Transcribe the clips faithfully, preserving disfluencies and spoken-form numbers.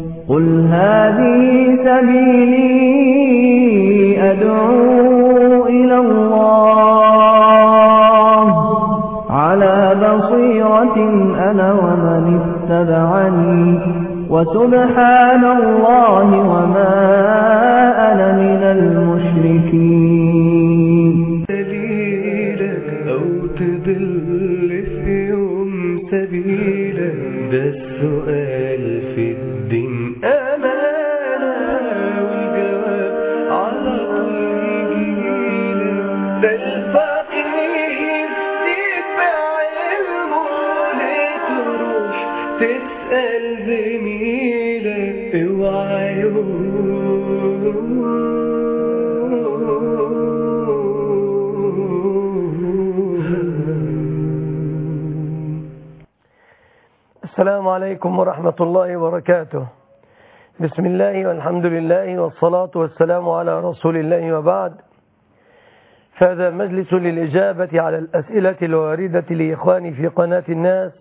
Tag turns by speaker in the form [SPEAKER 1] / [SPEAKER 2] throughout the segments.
[SPEAKER 1] قل هذه سبيلي أدعو إلى الله على بصيرة أنا ومن اتبعني وسبحان الله وما أنا من المشركين.
[SPEAKER 2] سبيلك أو تضل في يوم سبيلك، ده السؤال في الدين أمانة، والجواب على طول يجيلك. ده الفقير تتبع علمه، لتروح تسأل زميلك اوعى
[SPEAKER 3] السلام عليكم ورحمة الله وبركاته. بسم الله والحمد لله والصلاة والسلام على رسول الله، وبعد، فهذا مجلس للإجابة على الأسئلة الواردة لإخواني في قناة الناس،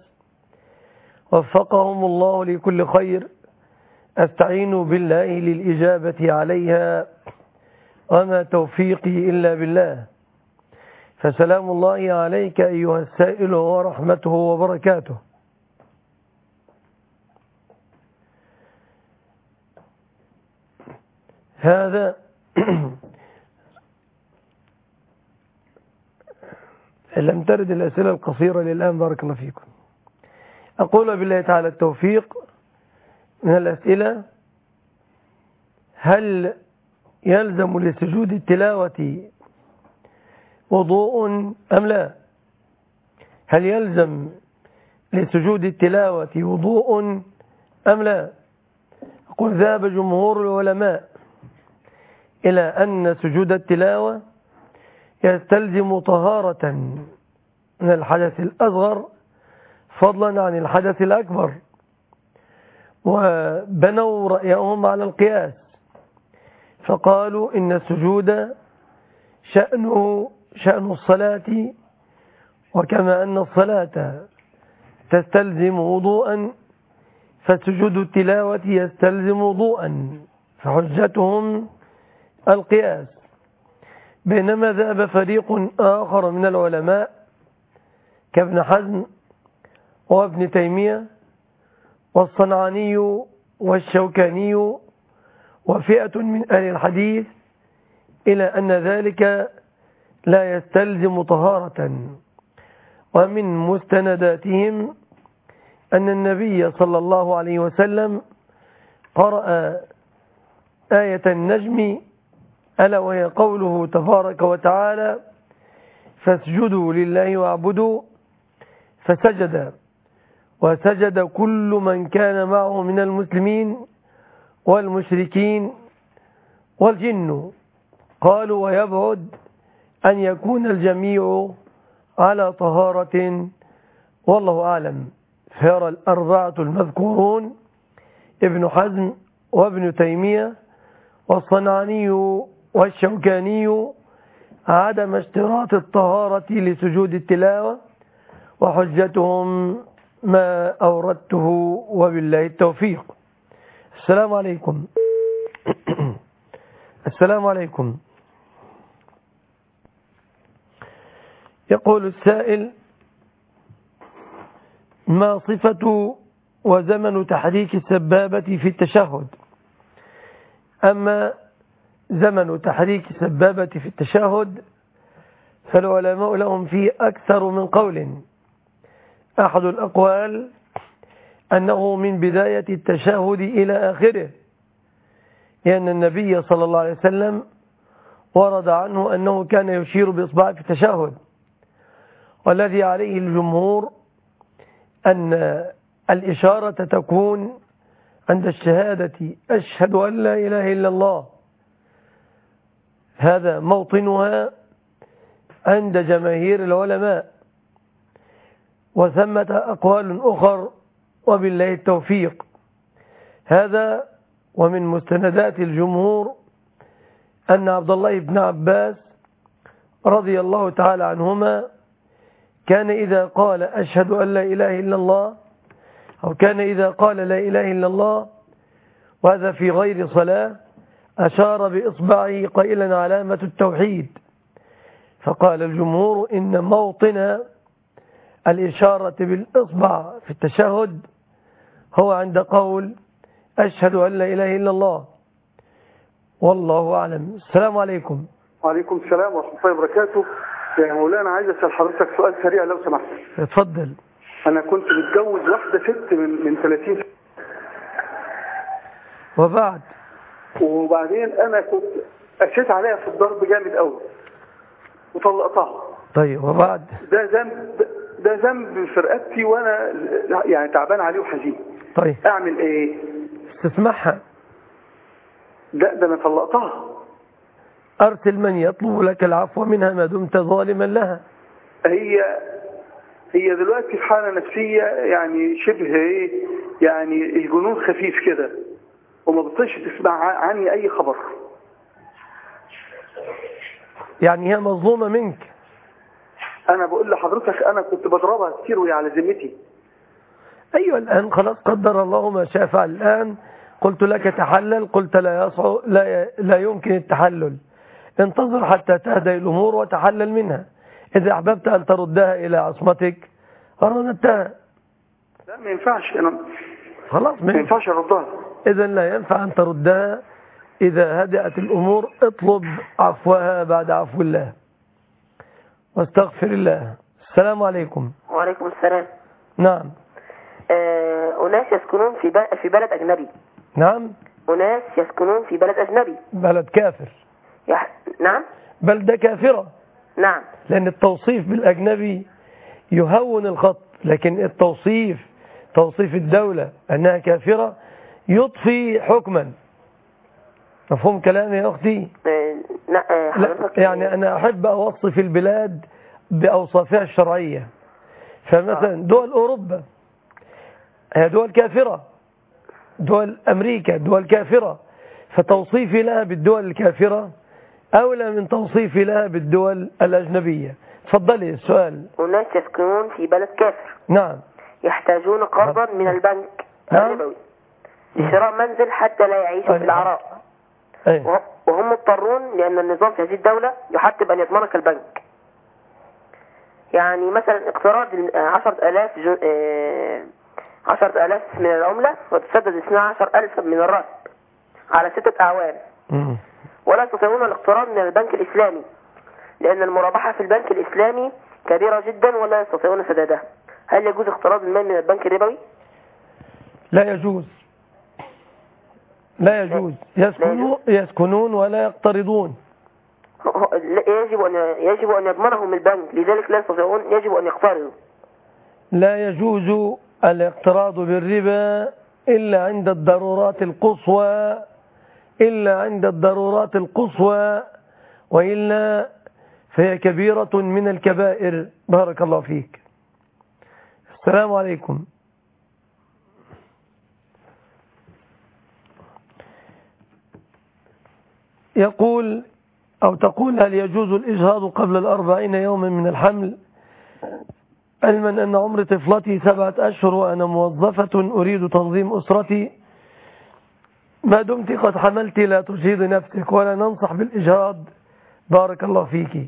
[SPEAKER 3] وفقهم الله لكل خير. أستعين بالله للإجابة عليها، وما توفيقي إلا بالله. فسلام الله عليك أيها السائل ورحمته وبركاته. هذا لم ترد الأسئلة القصيرة للآن، بارك الله فيكم. أقول بالله تعالى التوفيق. من الأسئلة: هل يلزم لسجود التلاوة وضوء أم لا؟ هل يلزم لسجود التلاوة وضوء أم لا؟ أقول ذهب جمهور العلماء إلى أن سجود التلاوة يستلزم طهارة من الحدث الأصغر فضلا عن الحدث الأكبر، وبنوا رأيهم على القياس، فقالوا إن السجود شأنه شأن الصلاة، وكما أن الصلاة تستلزم وضوءا فسجود التلاوة يستلزم وضوءا، فحجتهم القياس. بينما ذهب فريق آخر من العلماء كابن حزم وابن تيمية والصنعاني والشوكاني وفئة من أهل الحديث إلى أن ذلك لا يستلزم طهارة. ومن مستنداتهم أن النبي صلى الله عليه وسلم قرأ آية النجم، ألا وهي قوله تبارك وتعالى: فاسجدوا لله واعبدوا، فسجد، وسجد كل من كان معه من المسلمين والمشركين والجن. قالوا ويبعد أن يكون الجميع على طهارة، والله أعلم. فيرى الأربعة المذكورون ابن حزم وابن تيمية والصنعاني والشوكاني عدم اشتراط الطهارة لسجود التلاوة، وحجتهم ما أوردته، وبالله التوفيق. السلام عليكم. السلام عليكم. يقول السائل: ما صفة وزمن تحريك السبابة في التشهد؟ أما زمن تحريك السبابة في التشهد فالعلماء لهم فيه أكثر من قول. أحد الأقوال أنه من بداية التشهد إلى آخره، لأن النبي صلى الله عليه وسلم ورد عنه أنه كان يشير بإصبعه في التشهد، والذي عليه الجمهور أن الإشارة تكون عند الشهادة أشهد أن لا إله إلا الله، هذا موطنها عند جماهير العلماء. وثمة أقوال أخر، وبالله التوفيق. هذا ومن مستندات الجمهور أن عبد الله بن عباس رضي الله تعالى عنهما كان إذا قال أشهد أن لا إله إلا الله، أو كان إذا قال لا إله إلا الله وهذا في غير صلاة، أشار بإصبعه قائلا علامة التوحيد. فقال الجمهور إن موطن الإشارة بالإصبع في التشهد هو عند قول أشهد أن لا إله إلا الله، والله أعلم. السلام عليكم.
[SPEAKER 4] وعليكم السلام ورحمة الله وبركاته. يا مولانا عايز أسأل حضرتك سؤال سريع لو سمحت.
[SPEAKER 3] اتفضل.
[SPEAKER 4] أنا كنت متجوز واحدة ست من من ثلاثين سنة.
[SPEAKER 3] وبعد
[SPEAKER 4] وبعدين أنا كنت أشيت عليها في الضرب جامد قوي وطلقتها.
[SPEAKER 3] طيب وبعد
[SPEAKER 4] ده ذنب ده ذنب في رقبتي وأنا يعني تعبان عليه وحزين.
[SPEAKER 3] طيب
[SPEAKER 4] أعمل إيه؟
[SPEAKER 3] تسمعها.
[SPEAKER 4] لا ده أنا طلقتها.
[SPEAKER 3] أرسل من يطلب لك العفو منها ما دمت ظالما لها.
[SPEAKER 4] هي هي دلوقتي في حالة نفسية يعني شبه ايه يعني الجنون خفيف كده وما بتطيش تسمع عني أي خبر.
[SPEAKER 3] يعني هي مظلومة منك.
[SPEAKER 4] أنا بقول لحضرتك أنا كنت بضربها كتير وهي على ذمتي.
[SPEAKER 3] أيوة الآن خلاص قدر الله ما شاء فعل. الآن قلت لك تحلل، قلت لا يصعب لا لا يمكن التحلل. انتظر حتى تهدأ الأمور وتحلل منها. إذا أحببت أن تردها إلى عصمتك رددتها.
[SPEAKER 4] لا ما ينفعش أنا
[SPEAKER 3] خلاص
[SPEAKER 4] ما ينفعش أردها.
[SPEAKER 3] إذا لا ينفع أن تردها. إذا هدأت الأمور اطلب عفوها بعد عفو الله واستغفر الله. السلام عليكم.
[SPEAKER 5] وعليكم السلام.
[SPEAKER 3] نعم.
[SPEAKER 5] آه، أناس يسكنون في في بلد أجنبي.
[SPEAKER 3] نعم.
[SPEAKER 5] أناس يسكنون في بلد أجنبي.
[SPEAKER 3] بلد كافر.
[SPEAKER 5] يح... نعم.
[SPEAKER 3] بلدة كافرة.
[SPEAKER 5] نعم.
[SPEAKER 3] لأن التوصيف بالأجنبي يهون الخط، لكن التوصيف توصيف الدولة أنها كافرة يضفي حكما. مفهوم كلامي يا أختي؟
[SPEAKER 5] آه، لا,
[SPEAKER 3] لا يعني أنا أحب أوصف البلاد بأوصافها الشرعية. فمثلا دول أوروبا هي دول كافرة، دول أمريكا دول كافرة، فتوصيفي لها بالدول الكافرة أولى من توصيفي لها بالدول الأجنبية. تفضلي السؤال.
[SPEAKER 5] أناس يسكنون في بلد كافر.
[SPEAKER 3] نعم.
[SPEAKER 5] يحتاجون قرضا من البنك الربوي لشراء منزل حتى لا يعيشوا في العراء.
[SPEAKER 3] أيه.
[SPEAKER 5] وهم مضطرون لأن النظام في هذه الدولة يحتم أن يضمنك البنك. يعني مثلا اقتراض عشرة آلاف جو... آه... عشرة آلاف من العملة وتسدد اثني عشر ألف من الراتب على ستة أعوام.
[SPEAKER 3] مم.
[SPEAKER 5] ولا يستطيعون الاقتراض من البنك الإسلامي لأن المرابحة في البنك الإسلامي كبيرة جدا ولا يستطيعون سدادها. هل يجوز اقتراض المال من البنك الربوي؟
[SPEAKER 3] لا يجوز. لا يجوز. يسكنون, يسكنون ولا يقترضون.
[SPEAKER 5] يجب أن يجب أن يضمنهم البنك، لذلك لا يستطيعون، يجب أن يقترضوا.
[SPEAKER 3] لا يجوز الاقتراض بالربا إلا عند الضرورات القصوى، إلا عند الضرورات القصوى، وإلا فهي كبيرة من الكبائر. بارك الله فيك. السلام عليكم. يقول أو تقول هل يجوز الإجهاض قبل الأربعين يوما من الحمل، علما أن عمر طفلتي سبعة أشهر وأنا موظفة أريد تنظيم أسرتي. ما دمت قد حملت لا تجهضي نفسك ولا ننصح بالإجهاض. بارك الله فيك.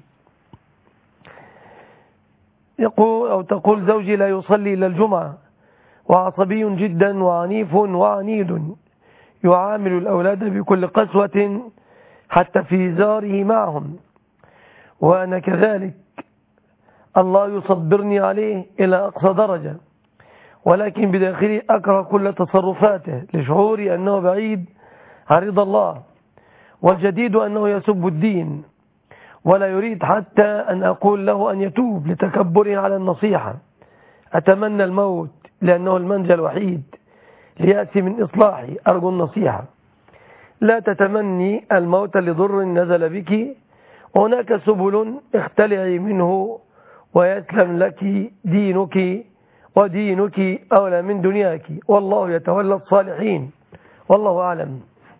[SPEAKER 3] يقول أو تقول زوجي لا يصلي إلى الجمعة وعصبي جدا وعنيف وعنيد، يعامل الأولاد بكل قسوة حتى في زاره معهم، وأنا كذلك. الله يصبرني عليه إلى أقصى درجة، ولكن بداخلي أكره كل تصرفاته لشعوري أنه بعيد عن رضا الله، والجديد أنه يسب الدين ولا يريد حتى أن أقول له أن يتوب لتكبره على النصيحة. أتمنى الموت لأنه المنجى الوحيد ليأتي من إصلاحي. أرجو النصيحة. لا تتمني الموت لضر نزل بك، هناك سبل اختلعي منه ويسلم لك دينك، ودينك أولى من دنياك، والله يتولى الصالحين والله أعلم.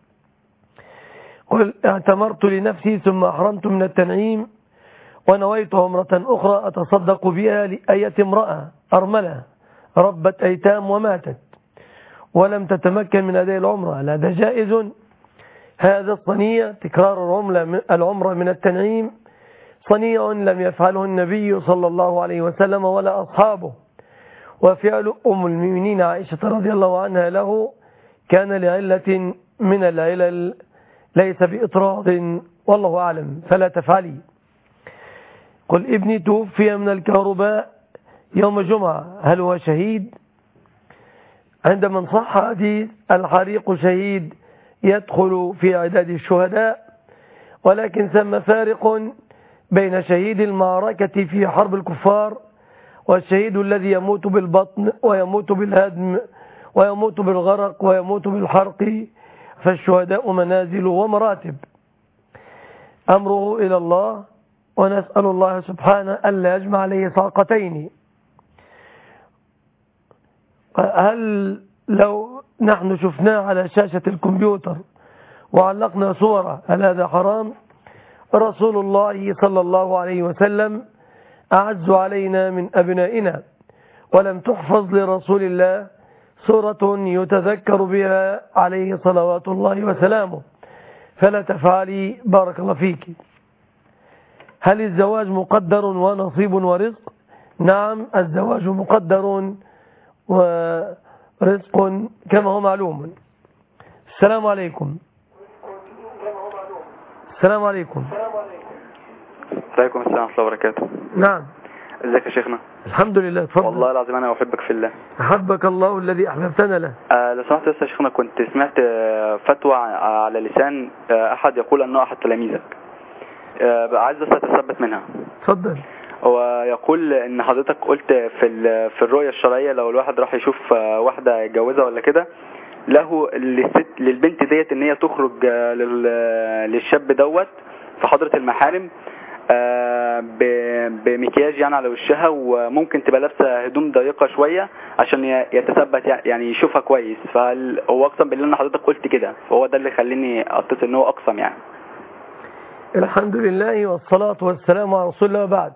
[SPEAKER 3] قل اعتمرت لنفسي ثم أحرمت من التنعيم ونويت عمرة أخرى أتصدق بها لأية امرأة أرملة ربت أيتام وماتت، ولم تتمكن من أداء العمرة، هل هذا جائز؟ هذا الصنيع تكرار العمرة العمرة من التنعيم صنيع لم يفعله النبي صلى الله عليه وسلم ولا أصحابه، وفعل أم المؤمنين عائشة رضي الله عنها له كان لعلة من العلل ليس بإطراد، والله أعلم، فلا تفعلي. قل ابني توفي من الكهرباء يوم جمعة، هل هو شهيد؟ عندما صح حديث الحريق شهيد يدخل في عداد الشهداء، ولكن ثم فارق بين شهيد المعركة في حرب الكفار والشهيد الذي يموت بالبطن ويموت بالهدم ويموت بالغرق ويموت بالحرق، فالشهداء منازل ومراتب، أمره إلى الله، ونسأل الله سبحانه ألا يجمع عليه صاقتين. هل لو نحن شفناه على شاشة الكمبيوتر وعلقنا صورة هل هذا حرام؟ رسول الله صلى الله عليه وسلم أعز علينا من أبنائنا، ولم تحفظ لرسول الله صورة يتذكر بها عليه صلوات الله وسلامه، فلا تفعلي بارك الله فيك. هل الزواج مقدر ونصيب ورزق؟ نعم، الزواج مقدر ورزق كما هو معلوم. السلام عليكم. السلام عليكم.
[SPEAKER 6] عليكم السلام ورحمة الله وبركاته.
[SPEAKER 3] نعم.
[SPEAKER 6] ازيك يا شيخنا؟
[SPEAKER 3] الحمد لله. تفضل.
[SPEAKER 6] والله العظيم انا احبك في الله.
[SPEAKER 3] احبك الله الذي احببتنا له.
[SPEAKER 6] آه لو سمحت يا شيخنا، كنت سمعت فتوى على لسان احد يقول انه احد تلاميذك، آه عايز بس اتثبت منها.
[SPEAKER 3] تفضل.
[SPEAKER 6] ويقول ان حضرتك قلت في في الرؤية الشرعية لو الواحد راح يشوف واحدة يتجوزها ولا كده، له للست للبنت ديت ان هي تخرج للشاب دوت في حضرة المحارم بمكياج يعني على وشها، وممكن تبقى لابسه هدوم ضيقه شويه عشان يتثبت يعني يشوفها كويس. فهو اقسم بالله ان حضرتك قلت كده، فهو ده اللي خليني اتصل ان هو اقسم يعني.
[SPEAKER 3] الحمد لله والصلاه والسلام على رسول الله. بعد،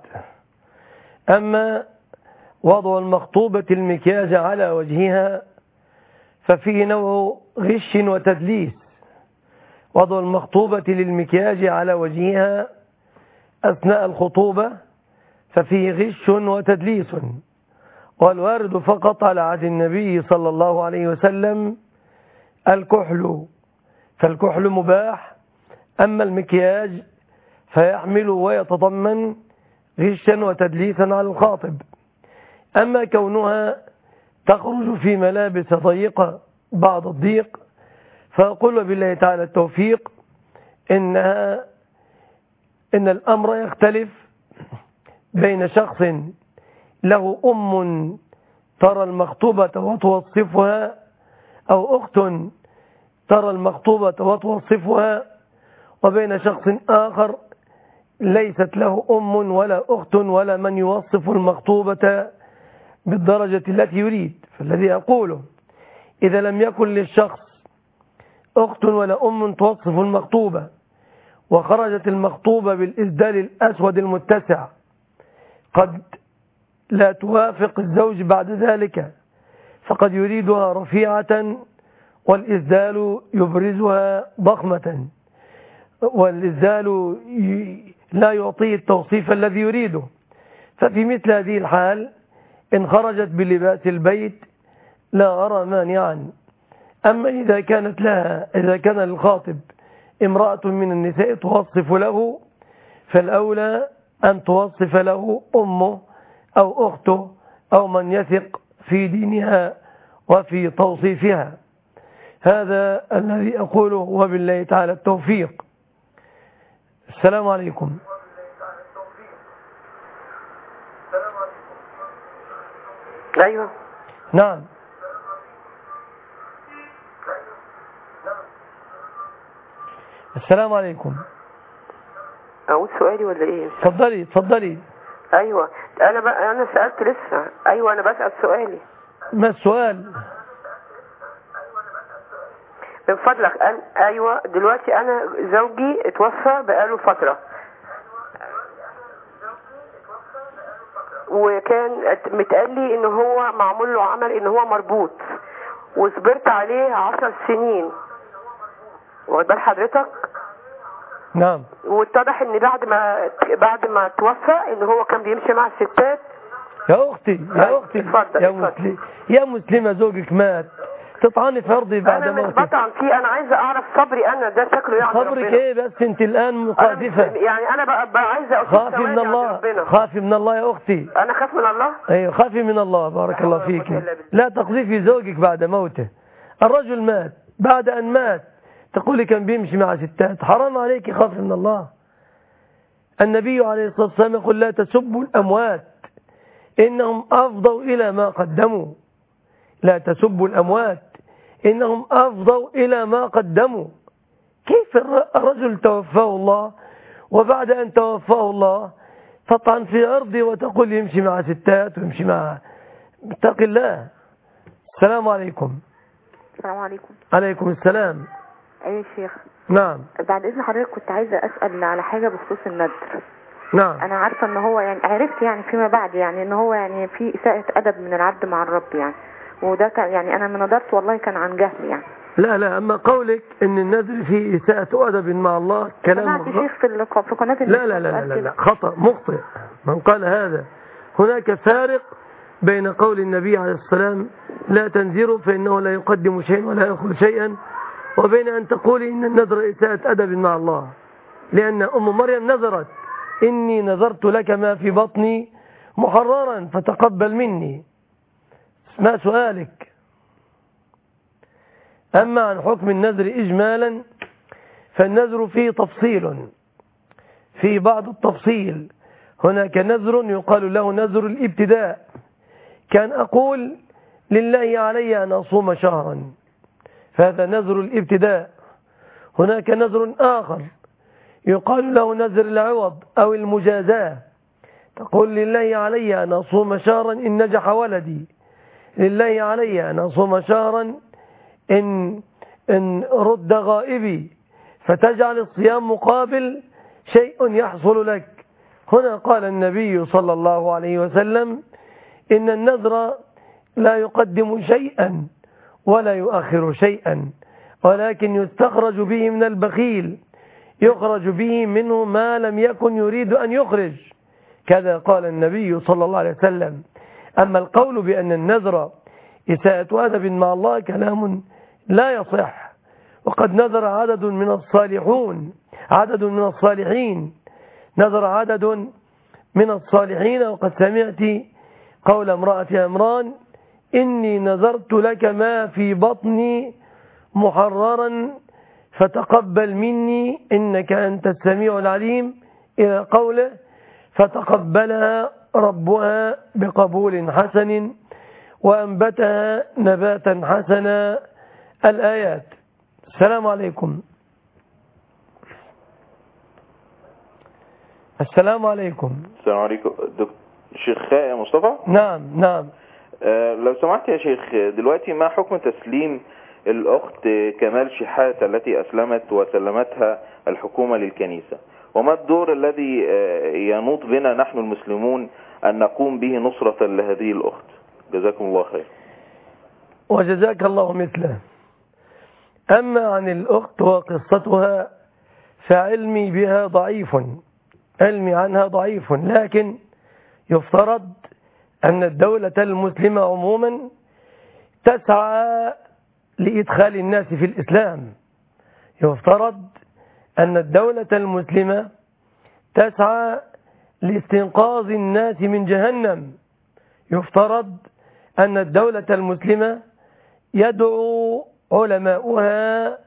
[SPEAKER 3] اما وضع المخطوبه المكياج على وجهها ففيه نوع غش وتدليس. وضع المخطوبه للمكياج على وجهها أثناء الخطوبة ففيه غش وتدليس، والوارد فقط على عهد النبي صلى الله عليه وسلم الكحل، فالكحل مباح، أما المكياج فيحمل ويتضمن غشا وتدليسا على الخاطب. أما كونها تخرج في ملابس ضيقة بعض الضيق، فأقول بالله تعالى التوفيق إنها إن الأمر يختلف بين شخص له أم ترى المخطوبة وتوصفها، أو أخت ترى المخطوبة وتوصفها، وبين شخص آخر ليست له أم ولا أخت ولا من يوصف المخطوبة بالدرجة التي يريد. فالذي أقوله إذا لم يكن للشخص أخت ولا أم توصف المخطوبة، وخرجت المخطوبة بالإسدال الأسود المتسع، قد لا توافق الزوج بعد ذلك، فقد يريدها رفيعة والإسدال يبرزها ضخمة، والإسدال لا يعطيه التوصيف الذي يريده. ففي مثل هذه الحال إن خرجت بلباس البيت لا أرى مانعا. أما إذا كانت لها إذا كان للخاطب امرأة من النساء توصف له، فالأولى أن توصف له أمه أو أخته أو من يثق في دينها وفي توصيفها. هذا الذي أقوله، وبالله تعالى التوفيق. السلام عليكم.
[SPEAKER 5] أيوة.
[SPEAKER 3] نعم. السلام عليكم.
[SPEAKER 5] أقول سؤالي ولا إيه؟
[SPEAKER 3] تفضلي تفضلي.
[SPEAKER 5] أيوة، أنا بقى أنا سألت لسه. أيوة أنا بسأل سؤالي.
[SPEAKER 3] ما السؤال؟
[SPEAKER 5] من فضلك أنا أيوة دلوقتي أنا زوجي اتوفى بقاله فترة، وكان متقال لي إن هو معمول له عمل إن هو مربوط، وصبرت عليه عشر سنين، واخد بال حضرتك؟
[SPEAKER 3] نعم.
[SPEAKER 5] واتضح ان بعد ما بعد ما توفى ان هو كان بيمشي مع الستات.
[SPEAKER 3] يا اختي يا اختي
[SPEAKER 5] اتفضل
[SPEAKER 3] يا
[SPEAKER 5] اتفضل.
[SPEAKER 3] مسلم يا مسلمه، زوجك مات، تطعني في عرضي بعد
[SPEAKER 5] انا مش
[SPEAKER 3] موته.
[SPEAKER 5] بطعن فيه، انا عايزه اعرف صبري انا ده شكله يعني
[SPEAKER 3] صبرك
[SPEAKER 5] ربنا.
[SPEAKER 3] ايه بس؟ انت الان
[SPEAKER 5] أنا مش-
[SPEAKER 3] مقاذفه.
[SPEAKER 5] يعني انا بقى, بقى عايزه اشوف
[SPEAKER 3] خافي من
[SPEAKER 5] ثواني عند
[SPEAKER 3] الله،
[SPEAKER 5] ربنا.
[SPEAKER 3] خافي من الله يا اختي.
[SPEAKER 5] انا خاف من الله.
[SPEAKER 3] ايوه خافي من الله. بارك الله فيك. لا تقذفي زوجك بعد موته. الرجل مات، بعد ان مات تقولي كان بيمشي مع ستات، حرام عليك، خافي من الله. النبي عليه الصلاه والسلام يقول لا تسبوا الاموات انهم افضوا الى ما قدموا. لا تسبوا الاموات انهم افضوا الى ما قدموا. كيف الرجل توفاه الله وبعد ان توفاه الله تطعن في عرضي وتقول يمشي مع ستات ويمشي مع، اتق الله. السلام عليكم.
[SPEAKER 7] السلام عليكم.
[SPEAKER 3] عليكم السلام.
[SPEAKER 7] ايه يا شيخ؟
[SPEAKER 3] نعم.
[SPEAKER 7] بعد اذن حضرتك كنت عايزه اسال على حاجه بخصوص النذر.
[SPEAKER 3] نعم.
[SPEAKER 7] انا عارفه ان هو يعني عرفت يعني فيما بعد يعني ان هو يعني في اساءه ادب من العبد مع الرب يعني، وده كان يعني انا من نظرت والله كان عن جهل يعني.
[SPEAKER 3] لا لا، اما قولك ان النذر فيه اساءة ادب مع الله كلام
[SPEAKER 7] سمعت شيخ في ال- في قناه
[SPEAKER 3] لا لا لا لا, لا, لا خطأ مخطئ من قال هذا. هناك فارق بين قول النبي عليه السلام لا تنذروا فإنه لا يقدم شيئا ولا يأخذ شيئا، وبين أن تقولي إن النذر إساءة أدب مع الله. لأن أم مريم نذرت إني نذرت لك ما في بطني محررا فتقبل مني. ما سؤالك؟ أما عن حكم النذر إجمالا فالنذر فيه تفصيل، في بعض التفصيل. هناك نذر يقال له نذر الابتداء، كان أقول لله علي أن أصوم شهرا، فهذا نذر الابتداء. هناك نذر آخر يقال له نذر العوض أو المجازاة، تقول لله علي أن أصوم شهرا إن نجح ولدي، لله علي أن أصوم شهرا إن, إن رد غائبي، فتجعل الصيام مقابل شيء يحصل لك. هنا قال النبي صلى الله عليه وسلم إن النذر لا يقدم شيئا ولا يؤخر شيئا، ولكن يستخرج به من البخيل، يخرج به منه ما لم يكن يريد أن يخرج، كذا قال النبي صلى الله عليه وسلم. أما القول بأن النذر إساءة أدب مع الله كلام لا يصح، وقد نذر عدد من الصالحون عدد من الصالحين نذر عدد من الصالحين وقد سمعت قول امرأة عمران إني نذرت لك ما في بطني محررا فتقبل مني إنك أنت السميع العليم، إلى قوله فتقبلها ربها بقبول حسن وأنبتها نباتا حسنا، الآيات. السلام عليكم. السلام عليكم.
[SPEAKER 8] السلام عليكم دكتور شيخ يا مصطفى.
[SPEAKER 3] نعم نعم.
[SPEAKER 8] أه لو سمحت يا شيخ، دلوقتي ما حكم تسليم الأخت كمال شحات التي أسلمت وسلمتها الحكومة للكنيسة، وما الدور الذي ينوط بنا نحن المسلمون أن نقوم به نصرة لهذه الأخت؟ جزاكم الله خير.
[SPEAKER 3] وجزاك الله مثله. أما عن الأخت وقصتها فعلمي بها ضعيف، علمي عنها ضعيف، لكن يفترض أن الدولة المسلمة عموما تسعى لإدخال الناس في الإسلام. يفترض أن الدولة المسلمة تسعى لاستنقاذ الناس من جهنم. يفترض أن الدولة المسلمة يدعو علماؤها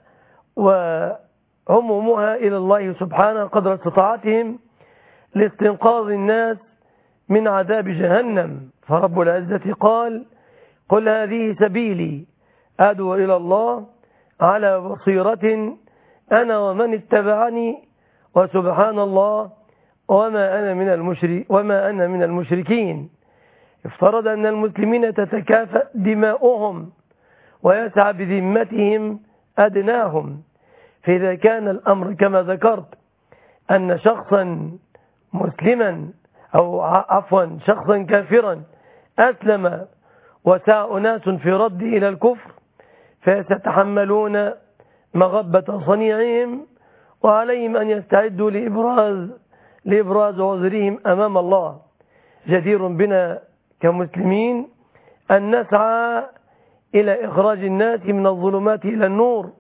[SPEAKER 3] وعمومها إلى الله سبحانه قدر استطاعتهم لاستنقاذ الناس من عذاب جهنم. فرب العزة قال قل هذه سبيلي أدعو إلى الله على بصيرة أنا ومن اتبعني وسبحان الله وما أنا من المشرك وما أنا من المشركين. يفترض أن المسلمين تتكافأ دماؤهم ويسعى بذمتهم أدناهم. فإذا كان الأمر كما ذكرت أن شخصا مسلما أو عفوا شخصا كافرا أسلم وسعى أناس في رده إلى الكفر، فيتحملون مغبة صنيعهم، وعليهم أن يستعدوا لإبراز لإبراز عذرهم أمام الله. جدير بنا كمسلمين أن نسعى إلى إخراج الناس من الظلمات إلى النور،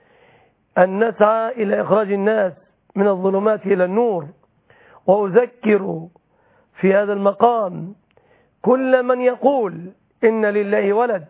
[SPEAKER 3] أن نسعى إلى إخراج الناس من الظلمات إلى النور. وأذكر في هذا المقام كل من يقول إن لله ولد،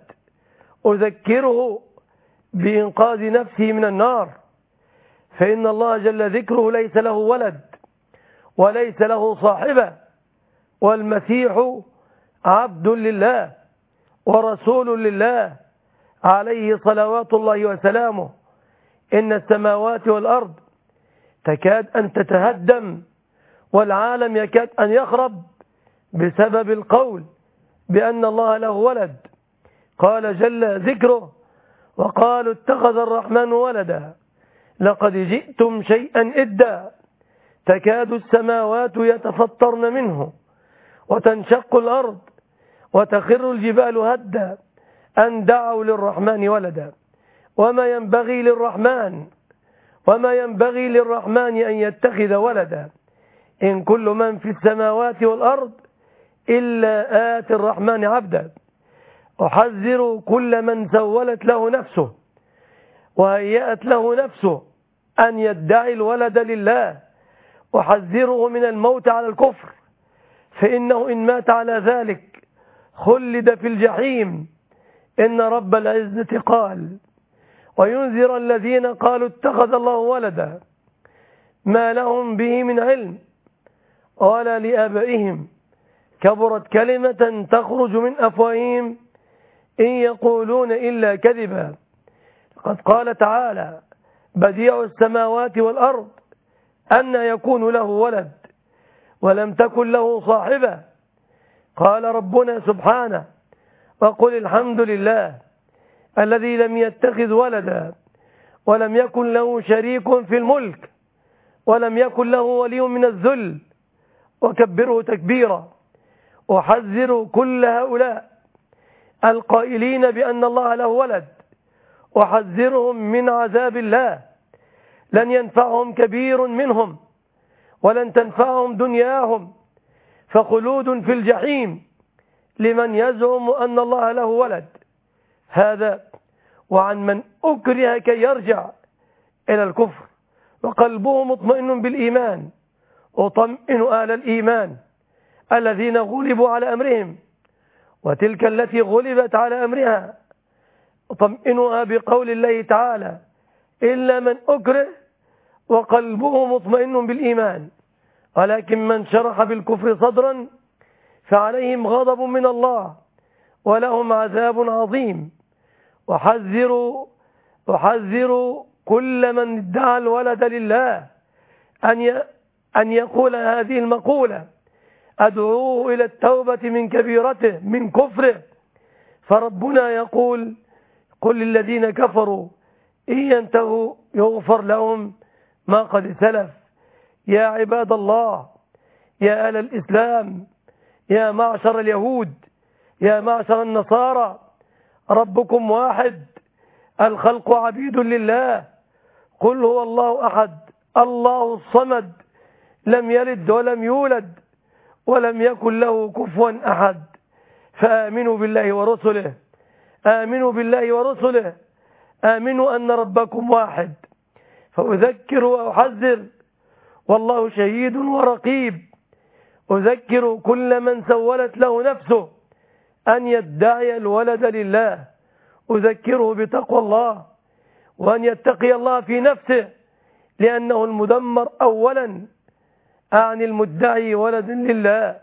[SPEAKER 3] أذكره بإنقاذ نفسه من النار، فإن الله جل ذكره ليس له ولد وليس له صاحبة، والمسيح عبد لله ورسول لله عليه صلوات الله وسلامه. إن السماوات والأرض تكاد أن تتهدم والعالم يكاد أن يخرب بسبب القول بأن الله له ولد. قال جل ذكره: وقالوا اتخذ الرحمن ولدا لقد جئتم شيئا إدا تكاد السماوات يتفطرن منه وتنشق الأرض وتخر الجبال هدا أن دعوا للرحمن ولدا وما ينبغي للرحمن وما ينبغي للرحمن أن يتخذ ولدا إن كل من في السماوات والأرض إلا آتي الرحمن عبدا. أحذر كل من سولت له نفسه وهيأت له نفسه أن يدعي الولد لله، أحذره من الموت على الكفر، فإنه إن مات على ذلك خلد في الجحيم. إن رب العزة قال: وينذر الذين قالوا اتخذ الله ولدا ما لهم به من علم ولا لآبائهم كبرت كلمة تخرج من أفواههم إن يقولون إلا كذبا. قد قال تعالى: بديع السماوات والأرض أن يكون له ولد ولم تكن له صاحبة. قال ربنا سبحانه: وقل الحمد لله الذي لم يتخذ ولدا ولم يكن له شريك في الملك ولم يكن له ولي من الذل وكبره تكبيرا. أحذر كل هؤلاء القائلين بأن الله له ولد، أحذرهم من عذاب الله. لن ينفعهم كبير منهم ولن تنفعهم دنياهم، فخلود في الجحيم لمن يزعم أن الله له ولد. هذا وعن من أكره كي يرجع إلى الكفر وقلبه مطمئن بالإيمان. أطمئن أهل الإيمان الذين غلبوا على أمرهم وتلك التي غلبت على أمرها، أطمئنها بقول الله تعالى: إلا من أكره وقلبه مطمئن بالإيمان. ولكن من شرح بالكفر صدرا فعليهم غضب من الله ولهم عذاب عظيم. وحذروا وحذروا كل من ادعى الولد لله أن أن يقول هذه المقولة: أدعوه إلى التوبة من كبيرته من كفره. فربنا يقول: قل للذين كفروا إن ينتهوا يغفر لهم ما قد سلف. يا عباد الله، يا أهل الإسلام، يا معشر اليهود، يا معشر النصارى، ربكم واحد، الخلق عبيد لله. قل هو الله أحد الله الصمد لم يلد ولم يولد ولم يكن له كفوا أحد. فآمنوا بالله ورسله آمنوا بالله ورسله آمنوا أن ربكم واحد. فأذكر وأحذر والله شهيد ورقيب. أذكر كل من سولت له نفسه أن يدعي الولد لله، أذكره بتقوى الله وأن يتقي الله في نفسه، لأنه المدمر أولا أعني المدعي ولد لله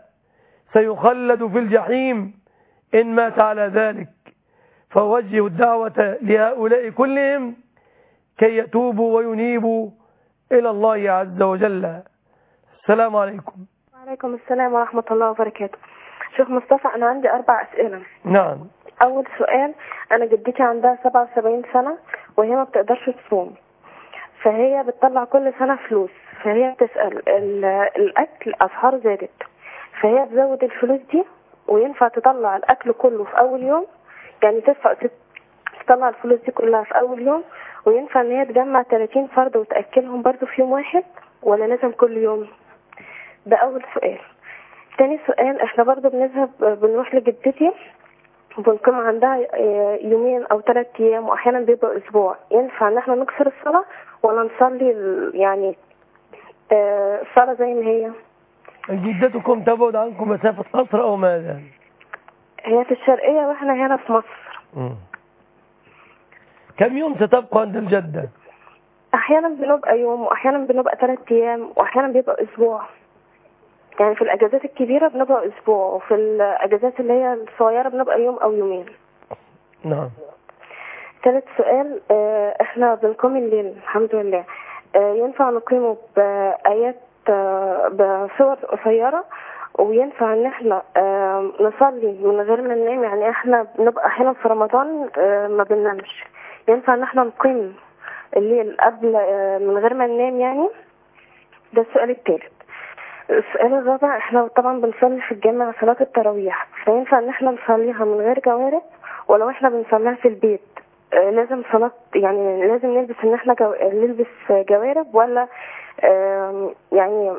[SPEAKER 3] سيخلد في الجحيم إن مات على ذلك. فوجه الدعوة لهؤلاء كلهم كي يتوبوا وينيبوا إلى الله عز وجل. السلام عليكم.
[SPEAKER 9] وعليكم السلام ورحمة الله وبركاته. شيخ مصطفى، أنا عندي أربع أسئلة.
[SPEAKER 3] نعم.
[SPEAKER 9] أول سؤال: أنا جدتي عندها سبعة وسبعين سنة وهي ما بتقدرش تصوم، فهي بتطلع كل سنة فلوس، فهي بتسأل الأكل أسعار زادت، فهي تزود الفلوس دي وينفع تطلع الأكل كله في أول يوم؟ يعني تدفع تطلع الفلوس دي كلها في اول يوم، وينفع ان هي تجمع ثلاثين فرد وتاكلهم برضو في يوم واحد ولا لازم كل يوم؟ ده اول سؤال. تاني سؤال، احنا برضو بنذهب بنروح لجدتي وبنقيم عندها يومين او ثلاث ايام واحيانا بيبقى اسبوع، ينفع ان احنا نكسر الصلاه ولا نصلي يعني الصلاه زي ما هي؟
[SPEAKER 3] جدتكم تبعد عنكم مسافه قصر او ماذا؟
[SPEAKER 9] هي في الشرقيه واحنا هنا في مصر.
[SPEAKER 3] م. كم يوم ستبقى عند الجده؟
[SPEAKER 9] احيانا بنبقى يوم واحيانا بنبقى ثلاث ايام واحيانا بيبقى اسبوع. يعني في الاجازات الكبيره بنبقى اسبوع، وفي الاجازات اللي هي الصغيره بنبقى يوم او يومين.
[SPEAKER 3] نعم.
[SPEAKER 9] ثالث سؤال، احنا بنقيم الليل الحمد لله، ينفع نقيمه بايات بصور قصيره، وينفع ان احنا نصلي من غير ما ننام؟ يعني احنا بنبقى احيانا في رمضان ما بننامش، ينفع ان احنا نقيم الليل قبل من غير ما ننام يعني؟ ده السؤال الثالث. السؤال الرابع، احنا طبعا بنصلي في الجامع صلاة التراويح، فينفع ان احنا نصليها من غير جوارب؟ ولو احنا بنصليها في البيت اه لازم صلاة يعني لازم نلبس ان احنا جو... نلبس جوارب ولا اه يعني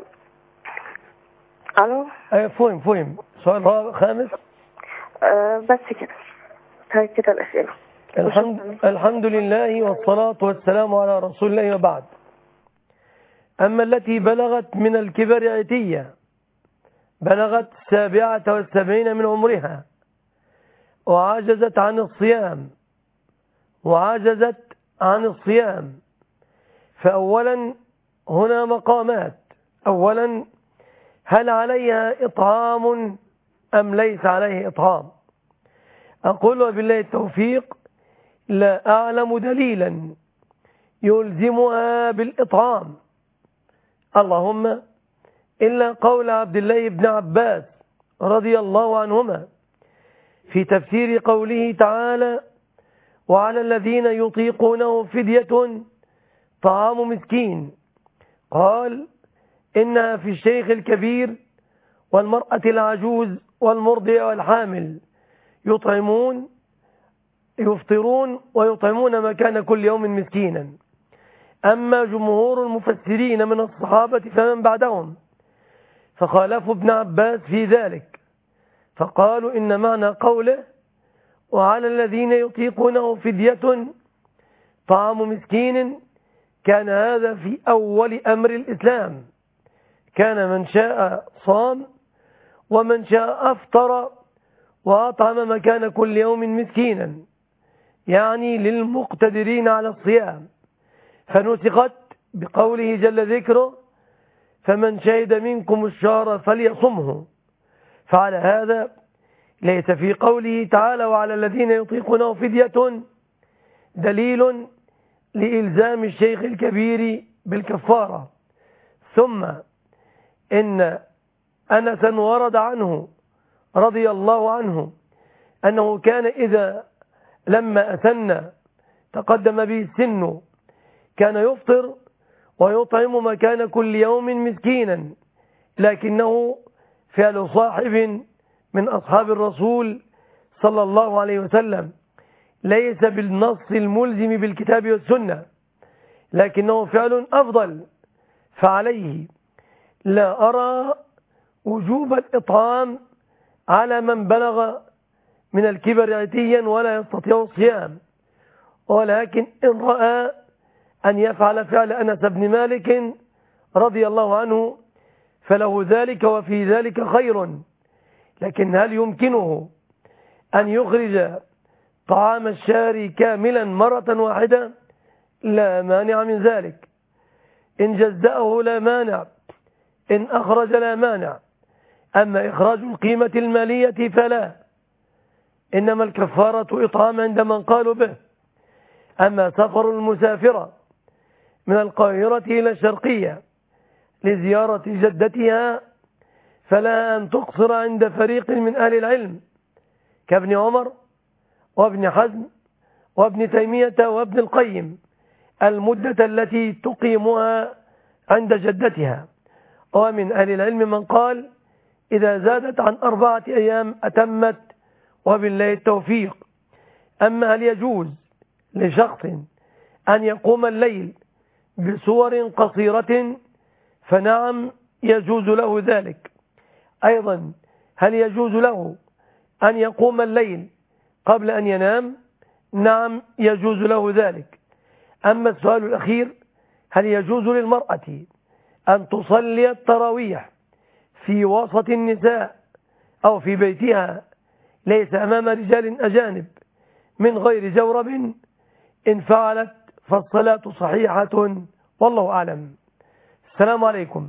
[SPEAKER 9] الو؟
[SPEAKER 3] ايه فهم فهم. سؤال خامس.
[SPEAKER 9] اه بس كده، هاي كده الاسئله.
[SPEAKER 3] الحمد, الحمد لله والصلاة والسلام على رسول الله وبعد. أما التي بلغت من الكبر عتية، بلغت السابعة والسبعين من عمرها وعجزت عن الصيام وعجزت عن الصيام فأولا هنا مقامات. أولا، هل عليها إطعام أم ليس عليه إطعام؟ أقول وبالله التوفيق لا أعلم دليلا يلزمها بالإطعام، اللهم إلا قول عبد الله بن عباس رضي الله عنهما في تفسير قوله تعالى: وعلى الذين يطيقونه فدية طعام مسكين، قال: إنها في الشيخ الكبير والمرأة العجوز والمرضع والحامل يطعمون يفطرون ويطعمون مكان كل يوم مسكينا. أما جمهور المفسرين من الصحابة فمن بعدهم فخالفوا ابن عباس في ذلك، فقالوا إن معنى قوله وعلى الذين يطيقونه فدية طعام مسكين كان هذا في أول أمر الإسلام، كان من شاء صام ومن شاء أفطر وأطعم مكان كل يوم مسكينا، يعني للمقتدرين على الصيام، فنسخت بقوله جل ذكره: فمن شهد منكم الشهر فليصمه. فعلى هذا ليس في قوله تعالى وعلى الذين يطيقونه فدية دليل لإلزام الشيخ الكبير بالكفارة. ثم إن أنسا ورد عنه رضي الله عنه أنه كان إذا لما أسن تقدم به السن كان يفطر ويطعم مكان كل يوم مسكينا، لكنه فعل صاحب من أصحاب الرسول صلى الله عليه وسلم، ليس بالنص الملزم بالكتاب والسنة، لكنه فعل أفضل، فعليه لا أرى وجوب الإطعام على من بلغ من الكبر عتيا ولا يستطيع الصيام، ولكن إن رأى أن يفعل فعل أنس بن مالك رضي الله عنه فله ذلك وفي ذلك خير. لكن هل يمكنه أن يخرج طعام الشهر كاملا مرة واحدة؟ لا مانع من ذلك، إن جزأه لا مانع، إن أخرج لا مانع. أما إخراج القيمة المالية فلا، إنما الكفارة إطعام عند من قالوا به. أما سفر المسافرة من القاهرة إلى الشرقية لزيارة جدتها فلا أن تقصر عند فريق من أهل العلم كابن عمر وابن حزم وابن تيمية وابن القيم المدة التي تقيمها عند جدتها. ومن أهل العلم من قال إذا زادت عن أربعة أيام أتمت، وبالله التوفيق. أما هل يجوز لشخص أن يقوم الليل بصور قصيرة فنعم يجوز له ذلك. أيضا هل يجوز له أن يقوم الليل قبل أن ينام؟ نعم يجوز له ذلك. أما السؤال الأخير، هل يجوز للمرأة أن تصلي التراويح في وسط النساء أو في بيتها ليس أمام رجال أجانب من غير جورب؟ إن فعلت فالصلاة صحيحة والله أعلم. السلام عليكم.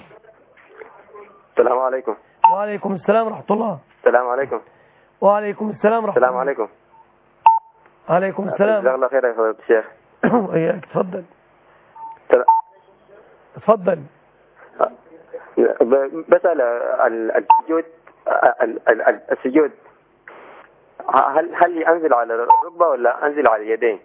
[SPEAKER 10] السلام عليكم.
[SPEAKER 3] وعليكم السلام ورحمة الله.
[SPEAKER 10] السلام عليكم.
[SPEAKER 3] وعليكم السلام ورحمة الله.
[SPEAKER 10] السلام عليكم.
[SPEAKER 3] عليكم السلام.
[SPEAKER 10] جزاك الله خير يا فضيلة الشيخ.
[SPEAKER 3] وإياك. تفضل تفضل.
[SPEAKER 10] بسأل السجود السجود هل هل أنزل على الركبة ولا أنزل على اليدين؟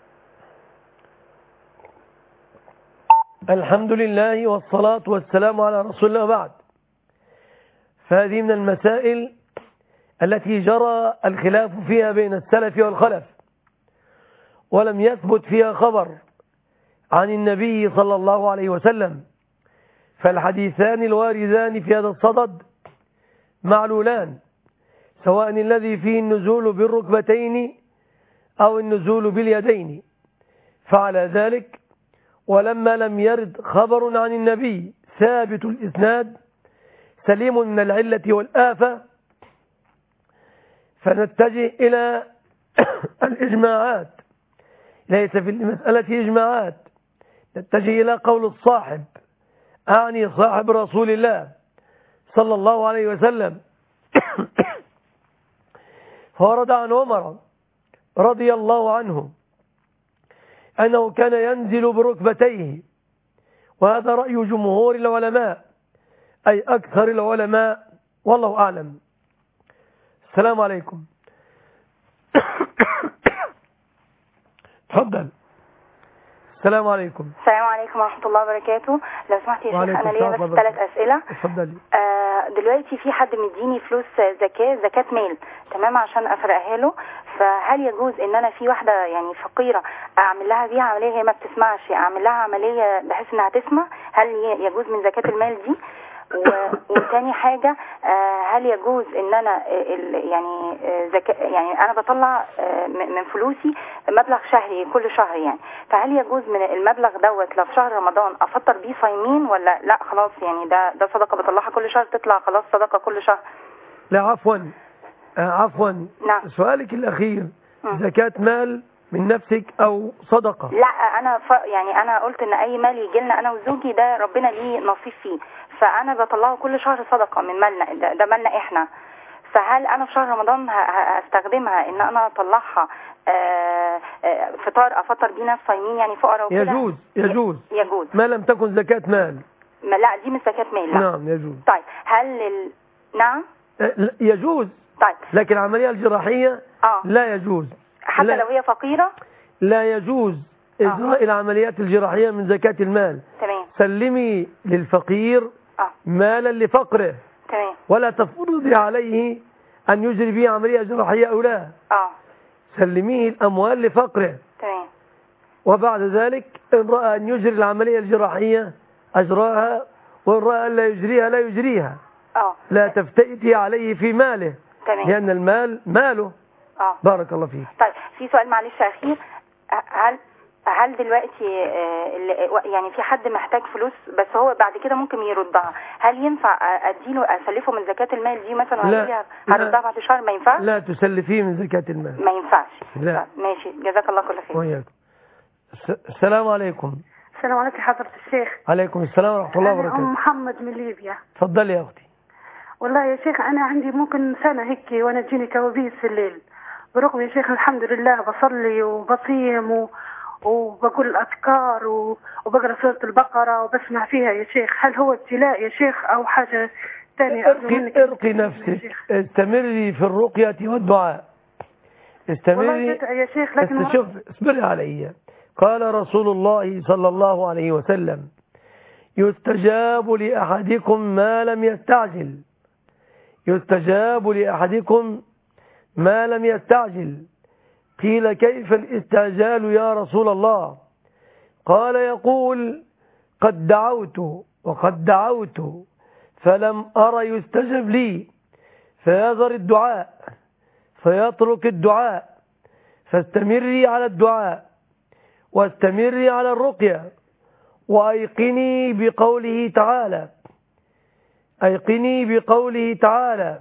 [SPEAKER 3] الحمد لله والصلاة والسلام على رسول الله. بعد، فهذه من المسائل التي جرى الخلاف فيها بين السلف والخلف، ولم يثبت فيها خبر عن النبي صلى الله عليه وسلم، فالحديثان الواردان في هذا الصدد معلولان، سواء الذي فيه النزول بالركبتين أو النزول باليدين. فعلى ذلك، ولما لم يرد خبر عن النبي ثابت الإسناد سليم من العلة والآفة، فنتجه إلى الإجماعات. ليس في المسألة إجماعات، نتجه إلى قول الصاحب، أعني صاحب رسول الله صلى الله عليه وسلم. فورد عن عمر رضي الله عنه أنه كان ينزل بركبتيه، وهذا رأي جمهور العلماء أي أكثر العلماء والله أعلم. السلام عليكم. تفضل. السلام عليكم.
[SPEAKER 11] السلام عليكم ورحمة الله وبركاته. لو سمحت يا شيخ، أنا ليا بس ثلاث أسئلة.
[SPEAKER 3] اتفضلي.
[SPEAKER 11] آه دلوقتي في حد مديني فلوس زكاة زكاة مال، تمام، عشان أفرقها له، فهل يجوز إن أنا في واحدة يعني فقيرة أعمل لها بيها عملية هي ما بتسمعش، أعمل لها عملية بحيث إنها تسمع؟ هل يجوز من زكاة المال دي؟ وتاني حاجة، هل يجوز ان انا يعني زكاة، يعني انا بطلع من فلوسي مبلغ شهري كل شهر يعني، فهل يجوز من المبلغ دوت لو في شهر رمضان افطر بيه صايمين ولا لا خلاص يعني ده ده صدقة بطلعها كل شهر تطلع خلاص صدقة كل شهر؟
[SPEAKER 3] لا عفوا عفوا
[SPEAKER 11] نعم.
[SPEAKER 3] سؤالك الاخير زكاة مال من نفسك او صدقة؟
[SPEAKER 11] لا انا ف... يعني انا قلت ان اي مال يجي لنا انا وزوجي ده ربنا ليه نصيب فيه، فانا بطلعه كل شهر صدقة من مالنا، ده, ده مالنا احنا. فهل انا في شهر رمضان هستخدمها ان انا اطلعها آآ آآ فطار افطر بيه ناس صايمين يعني فقراء وكده؟
[SPEAKER 3] يجوز يجوز
[SPEAKER 11] يجوز
[SPEAKER 3] ما لم تكن زكاة مال.
[SPEAKER 11] ما لا دي مش زكاة مال. لا.
[SPEAKER 3] نعم يجوز.
[SPEAKER 11] طيب هل ال... نعم
[SPEAKER 3] يجوز.
[SPEAKER 11] طيب
[SPEAKER 3] لكن العملية الجراحية
[SPEAKER 11] آه.
[SPEAKER 3] لا يجوز،
[SPEAKER 11] حتى
[SPEAKER 3] لا.
[SPEAKER 11] لو هي فقيرة
[SPEAKER 3] لا يجوز إجراء آه. العمليات الجراحية من زكاة المال.
[SPEAKER 11] تمام.
[SPEAKER 3] سلمي للفقير
[SPEAKER 11] آه.
[SPEAKER 3] مالا لفقره.
[SPEAKER 11] تمام.
[SPEAKER 3] ولا تفرضي عليه أن يجري به عملية جراحية أو لا.
[SPEAKER 11] آه.
[SPEAKER 3] سلميه الأموال لفقره.
[SPEAKER 11] تمام.
[SPEAKER 3] وبعد ذلك إن رأى أن يجري العملية الجراحية أجراها، وإن رأى أن لا يجريها لا يجريها.
[SPEAKER 11] آه.
[SPEAKER 3] لا تفتئتي عليه في ماله.
[SPEAKER 11] تمام.
[SPEAKER 3] لأن المال ماله.
[SPEAKER 11] آه.
[SPEAKER 3] بارك الله فيك.
[SPEAKER 11] طيب في سؤال معلش أخير، هل هل دلوقتي يعني في حد محتاج فلوس بس هو بعد كده ممكن يردها، هل ينفع اديله اسلفه من زكاة المال دي مثلا وهي هردها بعد شهر؟ ما ينفعش.
[SPEAKER 3] لا تسلفيه من زكاة المال،
[SPEAKER 11] ما ينفعش.
[SPEAKER 3] لا.
[SPEAKER 11] ماشي، جزاك الله كل خير.
[SPEAKER 3] وياكم. السلام عليكم.
[SPEAKER 12] السلام عليكم حضرة الشيخ.
[SPEAKER 3] عليكم السلام ورحمة الله وبركاته.
[SPEAKER 12] أم محمد من ليبيا.
[SPEAKER 3] تفضلي يا أختي.
[SPEAKER 12] والله يا شيخ أنا عندي ممكن سنة هيك وأنا تجيني كوابيس في الليل، برغم يا شيخ الحمد لله بصلي وبصيم و... وبقول الأذكار و... وبقرأ سورة البقرة وبسمع فيها يا شيخ، هل هو ابتلاء يا شيخ أو حاجة ثانية؟
[SPEAKER 3] ارقي, ارقي نفسك، استمري في الرقية والدعاء، استمري
[SPEAKER 12] يا شيخ. لكن
[SPEAKER 3] شوف اصبري علي. قال رسول الله صلى الله عليه وسلم: يستجاب لأحدكم ما لم يستعجل، يستجاب لأحدكم ما لم يستعجل. قيل كيف الاستعجال يا رسول الله؟ قال يقول قد دعوت وقد دعوت فلم أر يستجب لي، فيذر الدعاء فيترك الدعاء، فاستمري على الدعاء واستمري على الرقية، وأيقني بقوله تعالى أيقني بقوله تعالى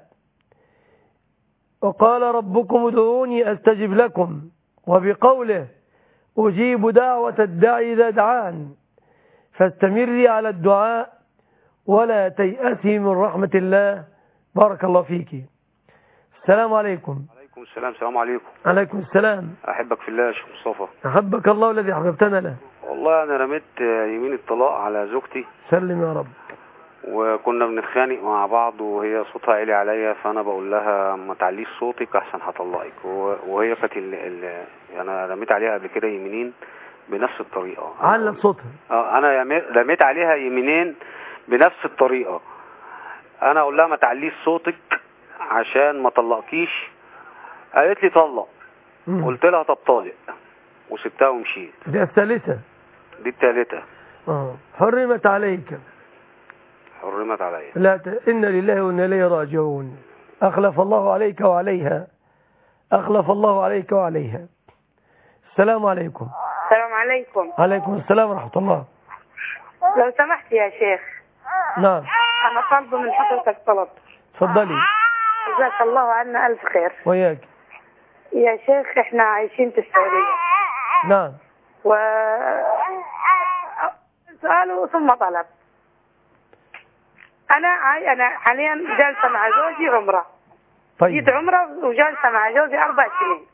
[SPEAKER 3] وقال ربكم ادعوني أستجب لكم، وبقوله أجيب دعوة الداعي إذا دعان، فاستمري على الدعاء ولا تيأسي من رحمة الله. بارك الله فيك. السلام عليكم.
[SPEAKER 13] عليكم السلام. السلام عليكم.
[SPEAKER 3] عليكم السلام.
[SPEAKER 13] أحبك في الله يا شيخ مصطفى.
[SPEAKER 3] أحبك الله الذي أحببتنا له.
[SPEAKER 13] والله أنا رميت يمين الطلاق على زوجتي.
[SPEAKER 3] سلم يا رب.
[SPEAKER 13] وكنا بنتخانق مع بعض وهي صوتها عالي عليا، فأنا بقول لها ما تعليش صوتك أحسن هطلقك، وهي كانت أنا رميت عليها قبل كده يمينين بنفس الطريقة.
[SPEAKER 3] على صوتها.
[SPEAKER 13] اه أنا رميت عليها يمينين بنفس الطريقة. أنا أقول لها ما تعليش صوتك عشان ما طلقكيش، قالت لي طلق. مم. قلت لها طب طالق وسبتها ومشيت.
[SPEAKER 3] دي الثالثة.
[SPEAKER 13] دي الثالثة.
[SPEAKER 3] اه حرمت عليك.
[SPEAKER 13] حرمت عليا.
[SPEAKER 3] لا ت... إن لله وإنا إليه راجعون. أخلف الله عليك وعليها. أخلف الله عليك وعليها. السلام عليكم.
[SPEAKER 14] السلام عليكم.
[SPEAKER 3] عليكم السلام ورحمة الله.
[SPEAKER 14] لو سمحت يا شيخ.
[SPEAKER 3] نعم.
[SPEAKER 14] أنا طالبة من حضرتك طلب.
[SPEAKER 3] تفضلي.
[SPEAKER 14] جزاك الله عنا ألف خير.
[SPEAKER 3] وياك.
[SPEAKER 14] يا شيخ إحنا عايشين في السعودية.
[SPEAKER 3] نعم.
[SPEAKER 14] و سؤال ثم طلب. أنا عاي... أنا حاليا جالسة مع زوجي عمرة.
[SPEAKER 3] طيب.
[SPEAKER 14] جيت عمرة وجالسة مع زوجي أربع سنين.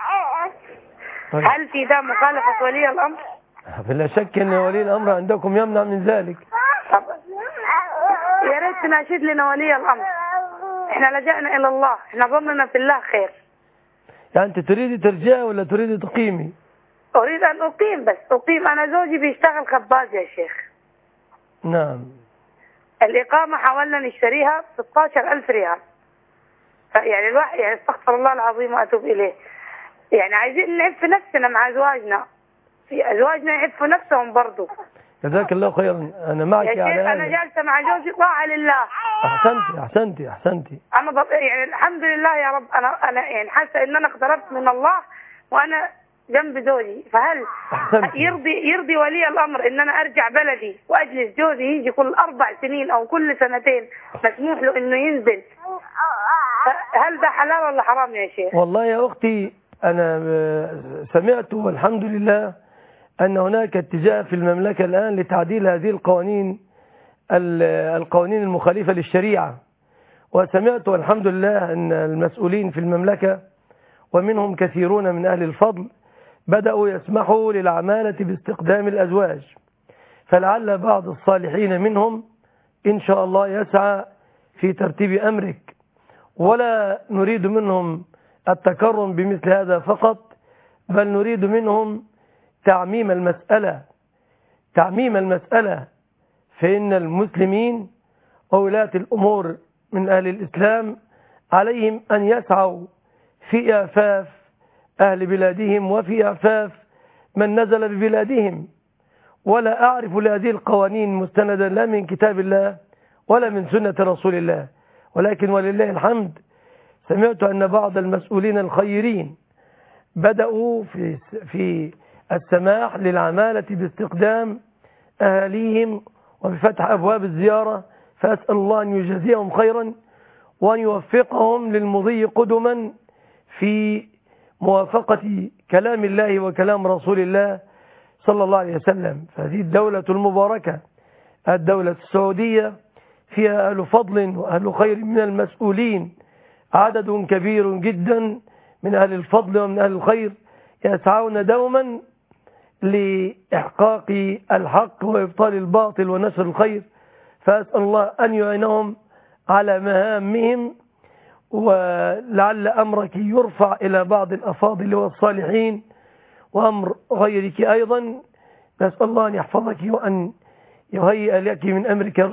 [SPEAKER 14] طيب. هل في ده مخالفة ولي الأمر؟
[SPEAKER 3] بلا شك أن ولي الأمر عندكم يمنع من ذلك.
[SPEAKER 14] طب يا ريت تناشد لنا ولي الأمر. إحنا لجأنا إلى الله، إحنا ظننا في الله خير.
[SPEAKER 3] يعني أنت تريدي ترجعي ولا تريدي تقيمي؟
[SPEAKER 14] أريد أن أقيم، بس أقيم. أنا زوجي بيشتغل خباز يا شيخ.
[SPEAKER 3] نعم.
[SPEAKER 14] الإقامة حاولنا نشتريها ستة عشر ألف ريال. يعني الواحد يعني استغفر الله العظيم وأتوب إليه. يعني عايزين نعف نفسنا مع أزواجنا. في أزواجنا يعفوا نفسهم برضو.
[SPEAKER 3] جزاك الله خيرا. أنا معك
[SPEAKER 14] يا
[SPEAKER 3] على
[SPEAKER 14] شيخ. أنا جالسة مع جوزي طاعة لله.
[SPEAKER 3] أحسنتي أحسنتي أحسنتي.
[SPEAKER 14] أنا ضب... يعني الحمد لله يا رب. أنا أنا يعني حاسة إن أنا اقتربت من الله وأنا جنب زوجي. فهل أحسنتي. يرضي يرضي ولي الأمر إن أنا أرجع بلدي وأجلس جوزي يجي كل أربع سنين أو كل سنتين مسموح له إنه ينزل؟ هل ده حلال ولا حرام يا شيخ؟
[SPEAKER 3] والله يا أختي أنا سمعت والحمد لله أن هناك اتجاه في المملكة الآن لتعديل هذه القوانين القوانين المخالفة للشريعة. وسمعت والحمد لله أن المسؤولين في المملكة ومنهم كثيرون من أهل الفضل بدأوا يسمحوا للعمالة باستقدام الأزواج، فلعل بعض الصالحين منهم إن شاء الله يسعى في ترتيب أمرك. ولا نريد منهم التكرم بمثل هذا فقط، بل نريد منهم تعميم المسألة تعميم المسألة فإن المسلمين وولاة الأمور من أهل الإسلام عليهم أن يسعوا في إعفاف أهل بلادهم وفي إعفاف من نزل ببلادهم. ولا أعرف لهذه القوانين مستندا لا من كتاب الله ولا من سنة رسول الله، ولكن ولله الحمد سمعت أن بعض المسؤولين الخيرين بدأوا في في السماح للعمالة باستقدام أهاليهم وبفتح أبواب الزيارة، فأسأل الله أن يجزيهم خيرا وأن يوفقهم للمضي قدما في موافقة كلام الله وكلام رسول الله صلى الله عليه وسلم. فهذه الدولة المباركة الدولة السعودية فيها أهل فضل وأهل خير من المسؤولين، عدد كبير جدا من أهل الفضل ومن أهل الخير يسعون دوما لإحقاق الحق وإبطال الباطل ونشر الخير. فأسأل الله أن يعينهم على مهامهم، ولعل أمرك يرفع إلى بعض الأفاضل والصالحين وأمر غيرك أيضا. نسأل الله أن يحفظك وأن يهيئ لك من أمرك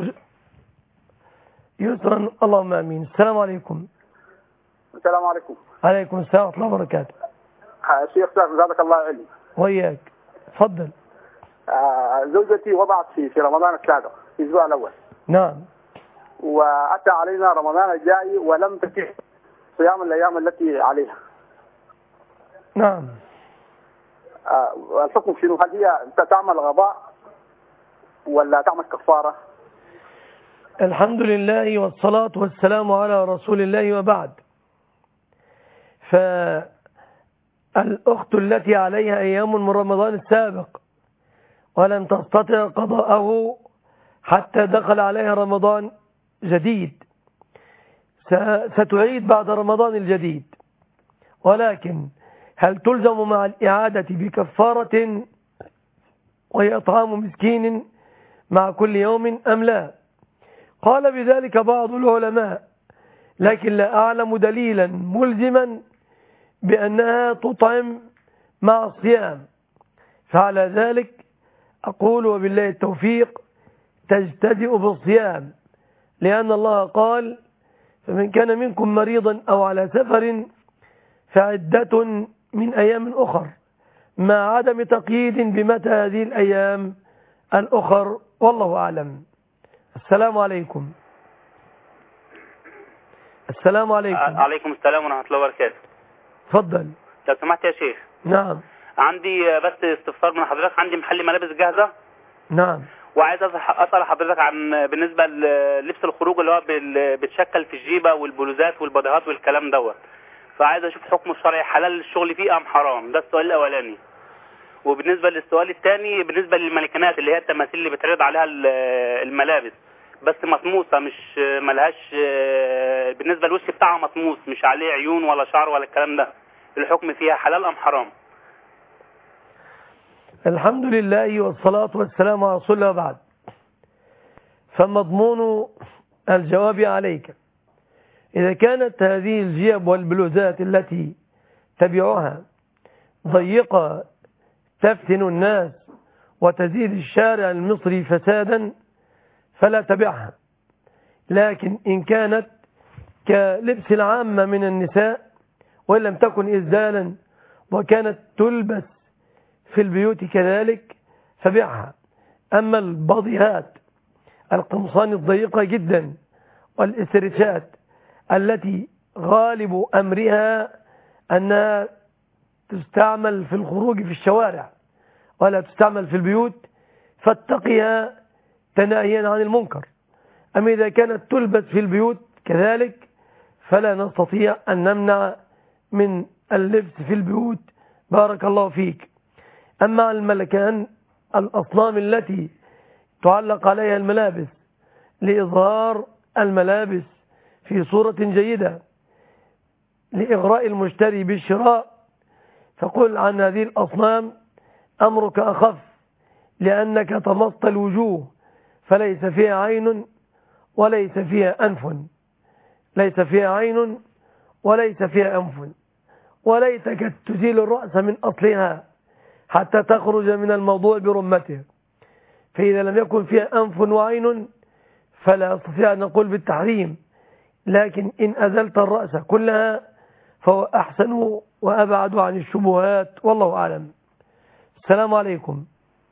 [SPEAKER 3] يسرا. اللهم آمين. السلام عليكم.
[SPEAKER 15] السلام عليكم.
[SPEAKER 3] عليكم السلام ورحمة الله وبركاته.
[SPEAKER 15] شيخ زادك الله علم.
[SPEAKER 3] وياك. تفضل.
[SPEAKER 15] آه زوجتي وضعت في في رمضان السابق في الاسبوع الاول.
[SPEAKER 3] نعم.
[SPEAKER 15] واتى علينا رمضان الجاي ولم تتم صيام الايام التي عليها.
[SPEAKER 3] نعم.
[SPEAKER 15] آه الحكم شنو؟ هل هي تعمل غضاء ولا تعمل كفاره؟
[SPEAKER 3] الحمد لله والصلاة والسلام على رسول الله وبعد. فالأخت التي عليها أيام من رمضان السابق ولم تستطع قضاءه حتى دخل عليها رمضان جديد ستعيد بعد رمضان الجديد، ولكن هل تلزم مع الإعادة بكفارة وهي إطعام مسكين مع كل يوم أم لا؟ قال بذلك بعض العلماء، لكن لا أعلم دليلا ملزما بأنها تطعم مع الصيام، فعلى ذلك أقول وبالله التوفيق تجتدئ بالصيام، لأن الله قال فمن كان منكم مريضا أو على سفر فعدة من أيام أخر، مع عدم تقييد بمتى هذه الأيام الأخر، والله أعلم. السلام عليكم. السلام عليكم.
[SPEAKER 16] عليكم السلام ورحمة الله وبركاته.
[SPEAKER 3] تفضل.
[SPEAKER 16] لو سمحت يا شيخ.
[SPEAKER 3] نعم.
[SPEAKER 16] عندي بس استفسار من حضرتك، عندي محل ملابس جاهزة.
[SPEAKER 3] نعم.
[SPEAKER 16] وعايز أسأل حضرتك عن بالنسبة للبس الخروج اللي هو بتشكل في الجيبة والبلوزات والبديهات والكلام دوت، فعايز أشوف حكم الشرعي، حلال الشغل فيه أم حرام؟ ده السؤال الأولاني. وبالنسبة للسؤال الثاني، بالنسبة للمانيكانات اللي هي التماثيل اللي بتعرض عليها الملابس بس مطموسة، مش ملهاش، بالنسبة للوش بتاعها مطموس مش عليه عيون ولا شعر ولا الكلام ده، الحكم فيها حلال أم حرام؟
[SPEAKER 3] الحمد لله والصلاة والسلام على رسول الله بعد. فمضمون الجواب عليك، إذا كانت هذه الجيب والبلوزات التي تبيعها ضيقة تفتن الناس وتزيد الشارع المصري فسادا فلا تبعها، لكن إن كانت كلبس العامة من النساء وإن لم تكن إزالا وكانت تلبس في البيوت كذلك فبيعها. أما البضيهات القمصان الضيقة جدا والإسرشات التي غالب أمرها أنها تستعمل في الخروج في الشوارع ولا تستعمل في البيوت فاتقيها تناهيا عن المنكر. أما إذا كانت تلبس في البيوت كذلك فلا نستطيع أن نمنع من اللبس في البيوت، بارك الله فيك. أما الملكان الأصنام التي تعلق عليها الملابس لإظهار الملابس في صورة جيدة لإغراء المشتري بالشراء، فقل عن هذه الأصنام أمرك أخف، لأنك طمست الوجوه فليس فيها عين وليس فيها أنف، ليس فيها عين وليس فيها أنف، وليتك تزيل الرأس من أصلها حتى تخرج من الموضوع برمته. فإذا لم يكن فيها أنف وعين فلا أستطيع أن نقول بالتحريم، لكن إن أزلت الرأس كلها فهو أحسن وأبعد عن الشبهات، والله أعلم. السلام عليكم.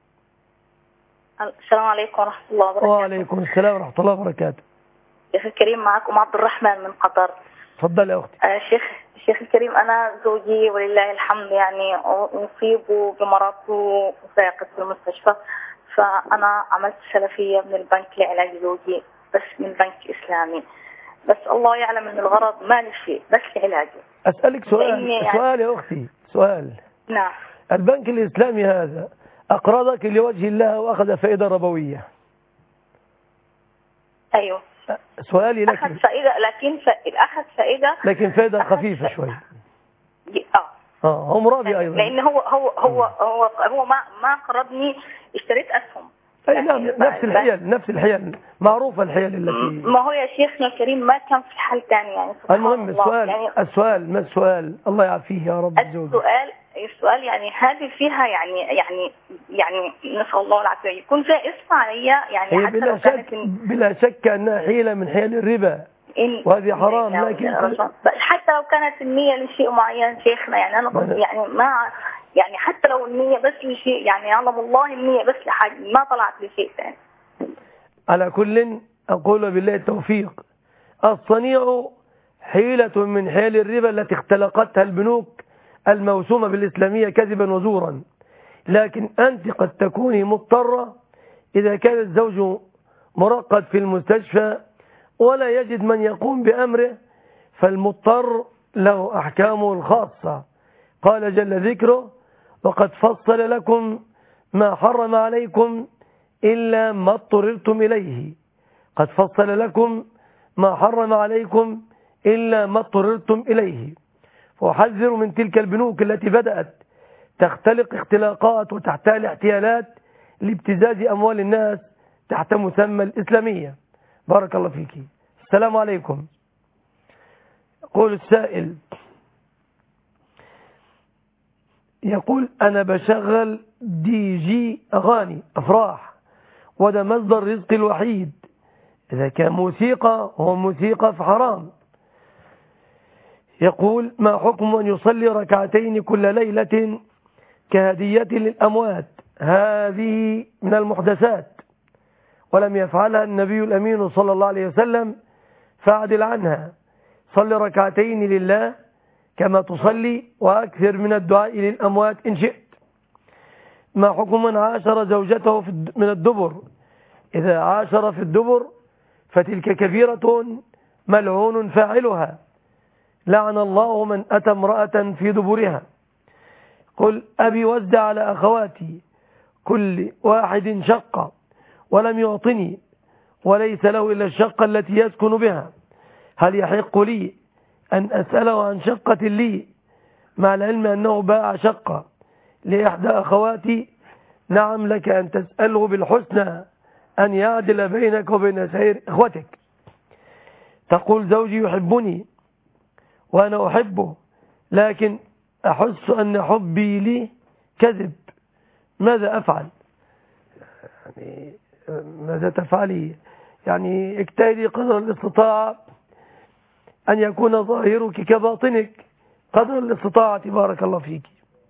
[SPEAKER 17] السلام عليكم ورحمة الله وبركاته.
[SPEAKER 3] وعليكم السلام ورحمة الله وبركاته.
[SPEAKER 17] شيخ الكريم، معكم عبد الرحمن من قطر.
[SPEAKER 3] تفضل يا أختي.
[SPEAKER 17] آه شيخ شيخ الكريم، أنا زوجي ولله الحمد يعني أصيب بمرض وسيقف في المستشفى، فأنا عملت سلفية من البنك لعلاج زوجي بس من بنك إسلامي، بس الله يعلم أن الغرض ما لي شيء بس لعلاجه.
[SPEAKER 3] أسألك سؤال يعني... سؤال يا أختي، سؤال.
[SPEAKER 17] نعم.
[SPEAKER 3] البنك الإسلامي هذا أقرضك لوجه الله وأخذ فائدة ربوية؟
[SPEAKER 17] أيوه.
[SPEAKER 3] سؤالي لك.
[SPEAKER 17] أخذ فائدة، لكن أخذ فائدة
[SPEAKER 3] لكن فائدة خفيفة شوي.
[SPEAKER 17] اه
[SPEAKER 3] اه هو مرابي أيضا.
[SPEAKER 17] لأن هو هو هو هو, هو ما ما قرضني، اشتريت أسهم.
[SPEAKER 3] أي نعم، نفس الحيل نفس الحيل معروفة الحيل التي.
[SPEAKER 17] ما هو يا شيخنا الكريم ما كان في حل ثاني يعني.
[SPEAKER 3] المهم السؤال يعني السؤال ما السؤال الله يعافيه يا رب.
[SPEAKER 17] السؤال السؤال يعني هذه فيها يعني يعني يعني نسأل الله العافية، يكون فيها اسم عليا يعني
[SPEAKER 3] حتى بلا شك بلا شك أنها حيلة من حيل الربا،
[SPEAKER 17] إن
[SPEAKER 3] وهذه حرام. لكن
[SPEAKER 17] حتى لو كانت النية لشيء معين شيخنا، يعني أنا يعني ما يعني حتى لو النية بس لشيء، يعني يعلم الله النية بس لحاجة ما طلعت لشيء ثاني.
[SPEAKER 3] على كل أقول بالله التوفيق. الصنيع حيلة من حيل الربا التي اختلقتها البنوك الموسومة بالإسلامية كذبا وزورا، لكن أنت قد تكوني مضطرة إذا كان الزوج مرقد في المستشفى ولا يجد من يقوم بأمره، فالمضطر له أحكامه الخاصة. قال جل ذكره: وقد فصل لكم ما حرم عليكم إلا ما اضطررتم إليه. قد فصل لكم ما حرم عليكم إلا ما اضطررتم إليه. فأحذر من تلك البنوك التي بدأت تختلق اختلاقات وتحتال احتيالات لابتزاز أموال الناس تحت مسمى الإسلامية. بارك الله فيك. السلام عليكم. يقول السائل، يقول أنا بشغل دي جي أغاني أفراح وده مصدر رزقي الوحيد. إذا كان موسيقى هو موسيقى فحرام. يقول ما حكم أن يصلي ركعتين كل ليلة كهدية للأموات؟ هذه من المحدثات ولم يفعلها النبي الأمين صلى الله عليه وسلم، فاعدل عنها. صل ركعتين لله كما تصلي وأكثر من الدعاء للأموات إن شئت. ما حكم من عاشر زوجته من الدبر؟ إذا عاشر في الدبر فتلك كبيرة ملعون فاعلها، لعن الله من أتى امرأة في دبرها. قل أبي وزع على أخواتي كل واحد شقة ولم يعطني وليس له إلا الشقة التي يسكن بها، هل يحق لي أن أسأله عن شقة لي مع العلم أنه باع شقة لإحدى أخواتي؟ نعم، لك أن تسأله بالحسنى أن يعدل بينك وبين سائر إخوتك. تقول زوجي يحبني وأنا أحبه لكن أحس أن حبي لي كذب، ماذا أفعل؟ يعني ماذا تفعلي؟ يعني اجتهدي قدر الاستطاعة أن يكون ظاهرك كباطنك قدر الاستطاعة. بارك الله فيك.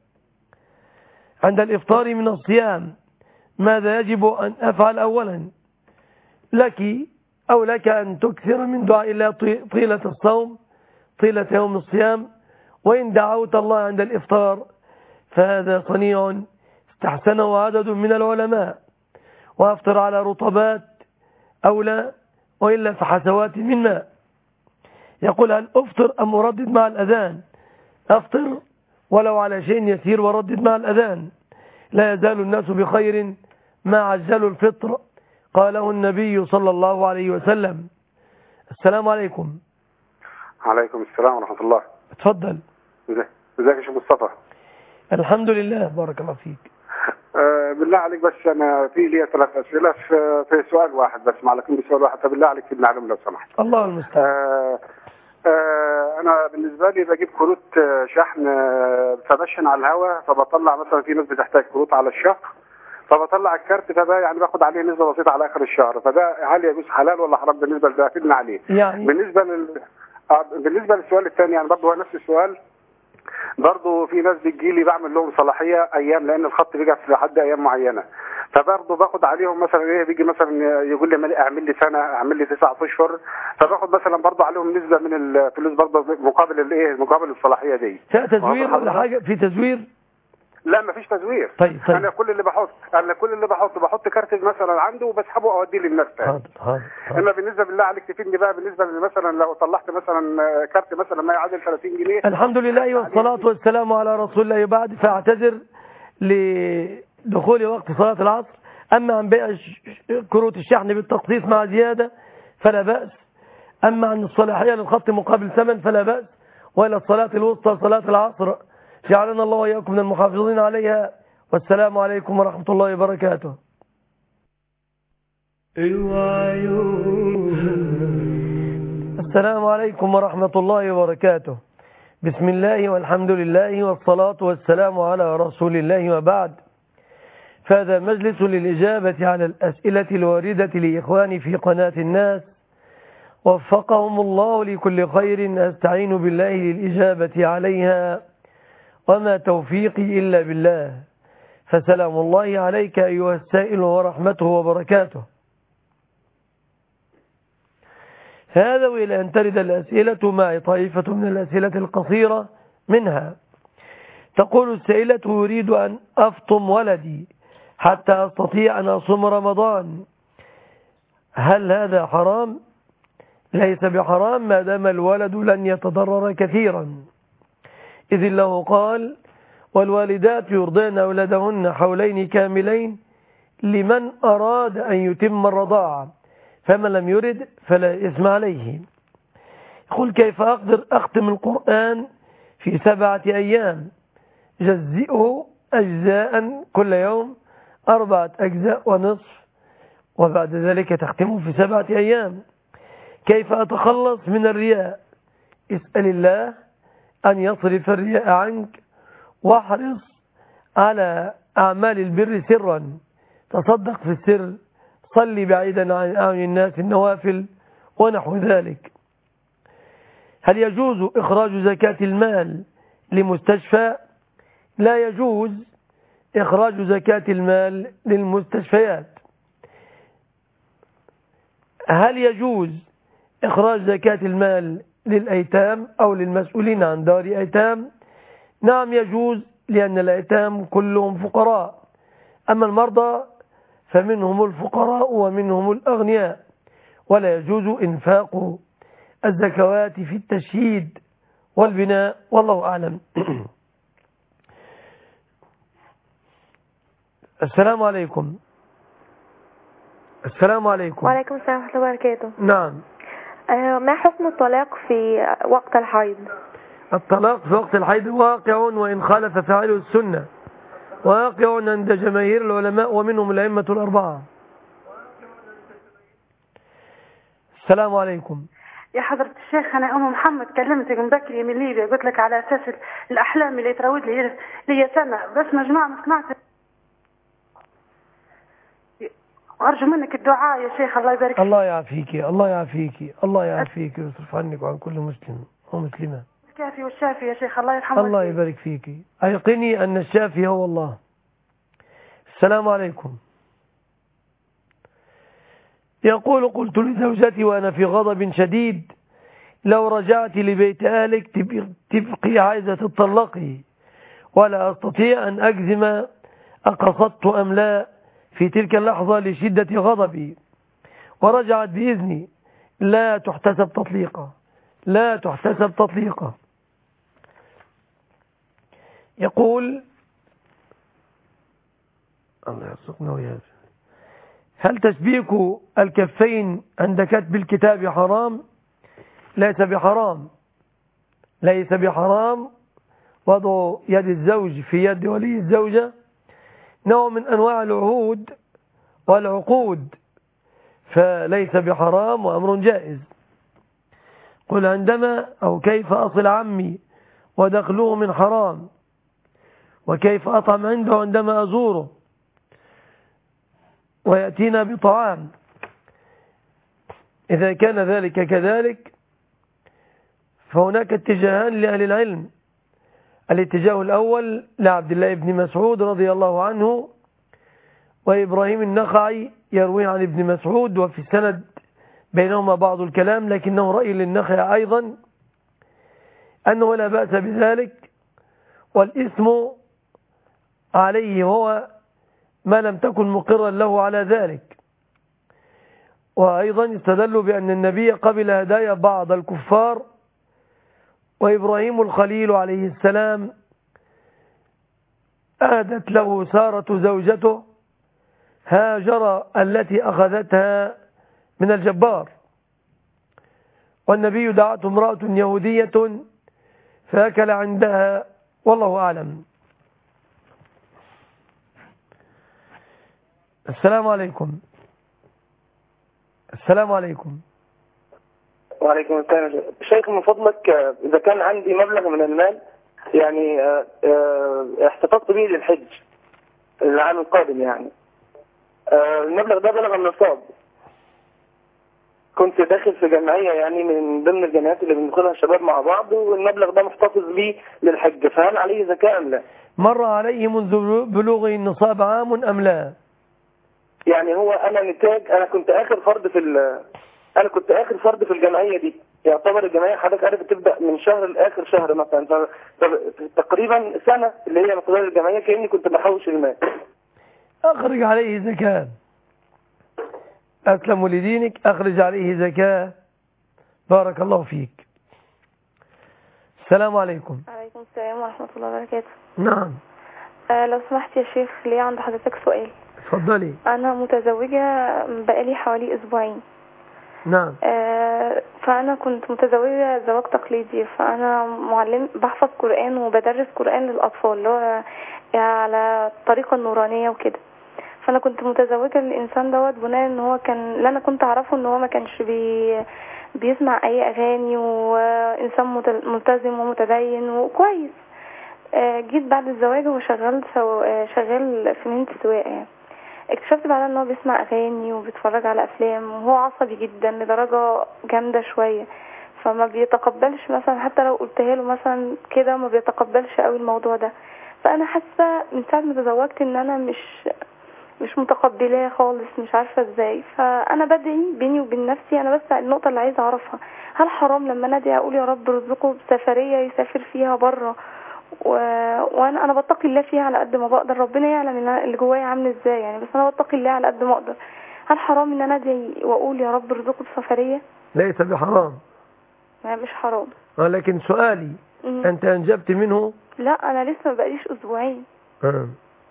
[SPEAKER 3] عند الإفطار من الصيام ماذا يجب أن أفعل؟ أولا لك أو لك أن تكثر من دعاء الله طيلة الصوم طيلة يوم الصيام، وإن دعوت الله عند الإفطار فهذا صنيع استحسنه عدد من العلماء. وأفطر على رطبات أو لا، وإلا فحسوات من ماء. يقول هل أفطر أم أردد مع الأذان؟ أفطر ولو على شيء يسير وردد مع الأذان، لا يزال الناس بخير ما عجلوا الفطر، قاله النبي صلى الله عليه وسلم. السلام عليكم.
[SPEAKER 18] عليكم السلام ورحمة الله.
[SPEAKER 3] اتفضل.
[SPEAKER 18] ازيك يا شيخ مصطفى؟
[SPEAKER 3] الحمد لله، بارك الله فيك.
[SPEAKER 18] أه بالله عليك، بس أنا في لي ثلاث أسئلة في, في سؤال واحد بس، معلكم بسؤال واحد، فبالله عليك في المعلومة لو سمحت.
[SPEAKER 3] الله المستعان.
[SPEAKER 18] أه أه أنا بالنسبة لي بجيب كروت شحن فبشحن على الهواء، فبطلع مثلا في ناس بتحتاج كروت على الشهر، فبطلع الكارت، فده يعني باخد عليه نسبة بسيطة على آخر الشهر، فده هل يجوز حلال ولا حرام بالنسبة لده؟ أفيدنا عليه.
[SPEAKER 3] يعني
[SPEAKER 18] بالنسبة لل بالنسبة للسؤال الثاني، يعني برضه هو نفس السؤال، برضه في ناس بتجي لي بعمل لهم صلاحية أيام، لأن الخط بيجي في لحد أيام معينة، فبرضه باخد عليهم مثلا إيه، بيجي مثلا يقول لي أعمل لي سنة، أعمل لي تسعة أشهر، فباخد مثلا برضه عليهم نسبة من الفلوس برضه مقابل الإيه، مقابل الصلاحية دي.
[SPEAKER 3] في تزوير ولا حاجة؟ في تزوير؟
[SPEAKER 18] لا مفيش تزوير.
[SPEAKER 3] طيب طيب.
[SPEAKER 18] انا كل اللي بحط انا كل اللي بحطه بحط كارت مثلا عنده وبسحبه اوديه للناس تاني.
[SPEAKER 3] حاضر حاضر.
[SPEAKER 18] اما بالنسبه بالله عليك تفيدني بقى، بالنسبه مثلا لو طلعت مثلا كارت مثلا ما يعادل ثلاثين جنيه.
[SPEAKER 3] الحمد لله والصلاه والسلام على رسول الله. بعد فاعتذر لدخول وقت صلاه العصر. اما عن بيع كروت الشحن بالتقسيط مع زياده فلا باس، اما عن الصلاحيه للخط مقابل ثمن فلا باس، والى الصلاه الوسطى صلاه العصر جعلنا الله وإياكم من المحافظين عليها. والسلام عليكم ورحمة الله وبركاته. السلام عليكم ورحمة الله وبركاته. بسم الله والحمد لله والصلاة والسلام على رسول الله، وبعد، فهذا مجلس للإجابة على الأسئلة الواردة لإخواني في قناة الناس، وفقهم الله لكل خير. أستعين بالله للإجابة عليها وما توفيقي إلا بالله. فسلام الله عليك أيها السائل ورحمته وبركاته. هذا وإلى أن ترد الأسئلة معي طائفة من الأسئلة القصيرة منها. تقول السائلة: يريد أن أفطم ولدي حتى أستطيع أن أصوم رمضان، هل هذا حرام؟ ليس بحرام ما دام الولد لن يتضرر كثيرا، إذ الله قال: والوالدات يرضين أولادهن حولين كاملين لمن أراد أن يتم الرضاعة، فمن لم يرد فلا إثم عليه. يقول: كيف أقدر أختم القرآن في سبعة أيام؟ جزئه أجزاء كل يوم أربعة أجزاء ونصف، وبعد ذلك تختمه في سبعة أيام. كيف أتخلص من الرياء؟ اسأل الله أن يصرف الرياء عنك، واحرص على أعمال البر سرا، تصدق في السر، صلي بعيدا عن أعين الناس النوافل ونحو ذلك. هل يجوز إخراج زكاة المال لمستشفى؟ لا يجوز إخراج زكاة المال للمستشفيات. هل يجوز إخراج زكاة المال للأيتام أو للمسؤولين عن دار أيتام؟ نعم يجوز، لأن الأيتام كلهم فقراء، أما المرضى فمنهم الفقراء ومنهم الأغنياء، ولا يجوز إنفاق الزكوات في التشييد والبناء، والله أعلم. السلام عليكم. السلام عليكم.
[SPEAKER 19] وعليكم السلام ورحمة الله وبركاته.
[SPEAKER 3] نعم.
[SPEAKER 19] آه ما حكم الطلاق في وقت الحيض؟
[SPEAKER 3] الطلاق في وقت الحيض واقع، وإن خالف فاعله السنة، واقع عند جماهير العلماء ومنهم الأئمة الأربعة. السلام عليكم.
[SPEAKER 12] يا حضرة الشيخ، أنا أم محمد كلمتك من بكري من ليبيا، قلت لك على أساس الأحلام اللي تراود لي لي سنة، بس مجموعة ما سمعت. وأرجو منك الدعاء يا شيخ، الله يبارك فيك.
[SPEAKER 3] الله يعافيك، الله يعافيك، الله يعافيك ويصرف عنك وعن كل مسلم ومسلمة.
[SPEAKER 12] الكافي والشافي يا شيخ، الله يرحمه.
[SPEAKER 3] الله يبارك فيك. أيقني أن الشافي هو الله. السلام عليكم. يقول: قلت لزوجتي وأنا في غضب شديد: لو رجعت لبيت أهلك تبقي عايزة تطلقي، ولا أستطيع أن أجزم أقصدت أم لا في تلك اللحظة لشدة غضبي، ورجعت بإذني، لا تحتسب تطليقة، لا تحتسب تطليقة. يقول: الله يرزقنا وياه، هل تشبيك الكفين عند كتب الكتاب حرام؟ ليس بحرام، ليس بحرام. وضع يد الزوج في يد ولي الزوجة نوع من أنواع العهود والعقود، فليس بحرام وأمر جائز. قل: عندما أو كيف أصل عمي ودخله من حرام، وكيف أطعم عنده عندما أزوره ويأتينا بطعام. إذا كان ذلك كذلك فهناك اتجاهان لأهل العلم. الاتجاه الأول لعبد الله بن مسعود رضي الله عنه، وإبراهيم النخعي يروي عن ابن مسعود، وفي السند بينهما بعض الكلام، لكنه رأي للنخعي أيضا أنه لا بأس بذلك، والإثم عليه هو ما لم تكن مقرا له على ذلك. وأيضا استدلوا بأن النبي قبل هدايا بعض الكفار، وإبراهيم الخليل عليه السلام أهدت له سارة زوجته هاجر التي أخذتها من الجبار، والنبي دعته امرأة يهودية فأكل عندها، والله أعلم. السلام عليكم. السلام عليكم.
[SPEAKER 20] وعليكم السلام. شيخ من فضلك، إذا كان عندي مبلغ من المال يعني احتفظت به للحج العام القادم، يعني المبلغ ده بلغ النصاب، كنت داخل في جمعية يعني من ضمن الجمعيات اللي بندخلها الشباب مع بعض، والمبلغ ده محتفظ بيه للحج، فهل عليه زكاة أم لا؟
[SPEAKER 3] مر عليه منذ بلوغه النصاب عام أم لا؟
[SPEAKER 20] يعني هو أنا نتاج، أنا كنت آخر فرد في ال أنا كنت آخر فرد في الجمعية دي، يعتبر الجمعية حضرتك عارف تبدأ من شهر لآخر شهر مثلا، فتقريبا سنة اللي هي مقدار الجمعية كأني كنت بحوش المال.
[SPEAKER 3] أخرج عليه زكاة. أسلم لدينك، أخرج عليه زكاة. بارك الله فيك. السلام عليكم.
[SPEAKER 21] عليكم السلام ورحمة الله وبركاته.
[SPEAKER 3] نعم.
[SPEAKER 21] آه لو سمحت يا شيخ، ليه عند حضرتك سؤال.
[SPEAKER 3] اتفضلي.
[SPEAKER 21] أنا متزوجة بقالي حوالي أسبوعين.
[SPEAKER 3] نعم.
[SPEAKER 21] آه فأنا كنت متزوجة زواج تقليدي، فأنا معلم بحفظ قرآن وبدرس قرآن للأطفال اللي هو على الطريقة النورانية وكده. فأنا كنت متزوجة الإنسان دوت بناء إن هو كان اللي أنا كنت أعرفه إن هو ما كانش بي بيسمع أي أغاني، وإنسان ملتزم ومتدين وكويس. آه جيت بعد الزواج وشغال شغال في مهنة السواقة يعني. اكتشفت بعدها ان هو بيسمع اغاني وبيتفرج على افلام، وهو عصبي جدا لدرجة جامدة شوية، فما بيتقبلش مثلا حتى لو قلتها له مثلا كده ما بيتقبلش قوي الموضوع ده. فانا حاسة من ساعة ما تزوجت ان انا مش مش متقبلاه خالص، مش عارفة ازاي. فانا بدعي بيني وبين نفسي، انا بس النقطة اللي عايزة اعرفها، هل حرام لما انا ادعي اقول يا رب رزقه بسفرية يسافر فيها بره و... وانا انا بتقي الله فيها على قد ما بقدر، ربنا يعلم اللي جوايا عامل ازاي يعني، بس انا بتقي الله على قد ما اقدر. هل حرام ان انا ادعي واقول يا رب ارزقه بسفريه؟
[SPEAKER 3] ليس بحرام.
[SPEAKER 21] لا مش حرام.
[SPEAKER 3] اه لكن سؤالي م- انت انجبت منه؟
[SPEAKER 21] لا انا لسه ما بقاليش اسبوعين.
[SPEAKER 3] اه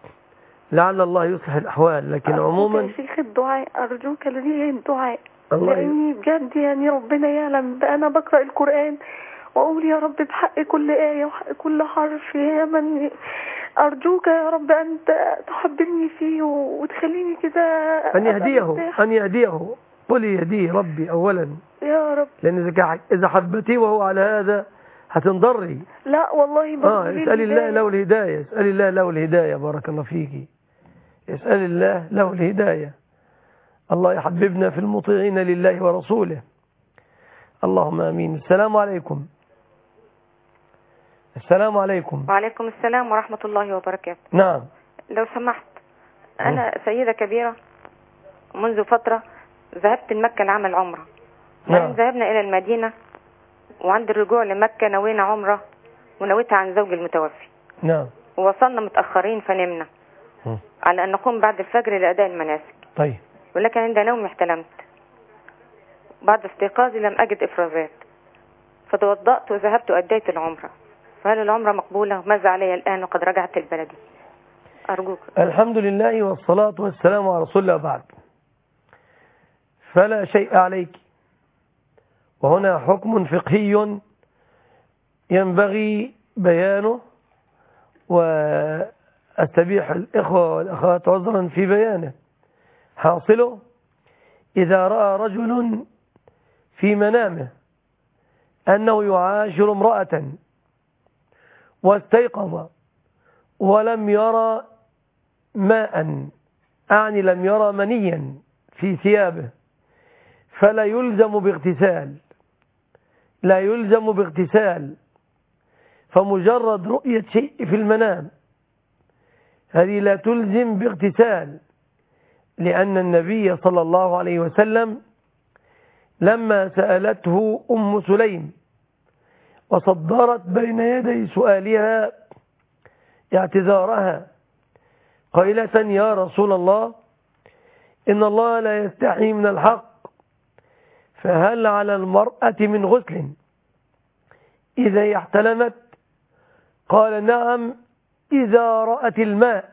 [SPEAKER 3] لعل الله يصلح الاحوال، لكن عموما
[SPEAKER 21] يا شيخ الدعاء ارجوك لي الدعاء،
[SPEAKER 3] الله
[SPEAKER 21] لاني بجد يعني ربنا يعلم انا بقرا القران وأقول يا رب بحق كل آية وحق كل حرف، يا من أرجوك يا رب أن تحببني فيه وتخليني كده
[SPEAKER 3] أن يهديه أن يهديه قل يهديه ربي أولا
[SPEAKER 21] يا رب،
[SPEAKER 3] لأن إذا حبتيه وهو على هذا هتنضري.
[SPEAKER 21] لا والله
[SPEAKER 3] آه اسأل الله له الهداية، اسأل الله له الهداية. بارك الله فيك. اسأل الله له الهداية. الله يحببنا في المطيعين لله ورسوله. اللهم آمين. السلام عليكم. السلام عليكم.
[SPEAKER 22] وعليكم السلام ورحمة الله وبركاته.
[SPEAKER 3] نعم.
[SPEAKER 22] لو سمحت، أنا سيدة كبيرة منذ فترة ذهبت لمكة لعمل عمرة.
[SPEAKER 3] نعم.
[SPEAKER 22] ذهبنا إلى المدينة، وعند الرجوع لمكة نوينا عمرة ونويتها عن زوجي المتوفي.
[SPEAKER 3] نعم.
[SPEAKER 22] ووصلنا متأخرين فنمنا م. على أن نقوم بعد الفجر لأداء المناسك.
[SPEAKER 3] طيب.
[SPEAKER 22] ولكن عند نومي احتلمت. بعد استيقاظي لم أجد إفرازات، فتوضأت وذهبت وأديت العمرة. فهل العمرة مقبولة؟ وماذا علي الآن وقد رجعت البلد؟ أرجوك.
[SPEAKER 3] الحمد لله والصلاة والسلام على رسول الله بعد. فلا شيء عليك، وهنا حكم فقهي ينبغي بيانه، وأستبيح الإخوة والأخوات عذرا في بيانه. حاصله إذا رأى رجل في منامه أنه يعاشر امرأة واستيقظ ولم يرى ماء، أعني لم يرى منيا في ثيابه، فلا يلزم باغتسال، لا يلزم باغتسال، فمجرد رؤية شيء في المنام هذه لا تلزم باغتسال، لأن النبي صلى الله عليه وسلم لما سألته أم سليم وصدرت بين يدي سؤالها اعتذارها قائلة يا رسول الله إن الله لا يستحي من الحق، فهل على المرأة من غسل إذا احتلمت؟ قال نعم إذا رأت الماء،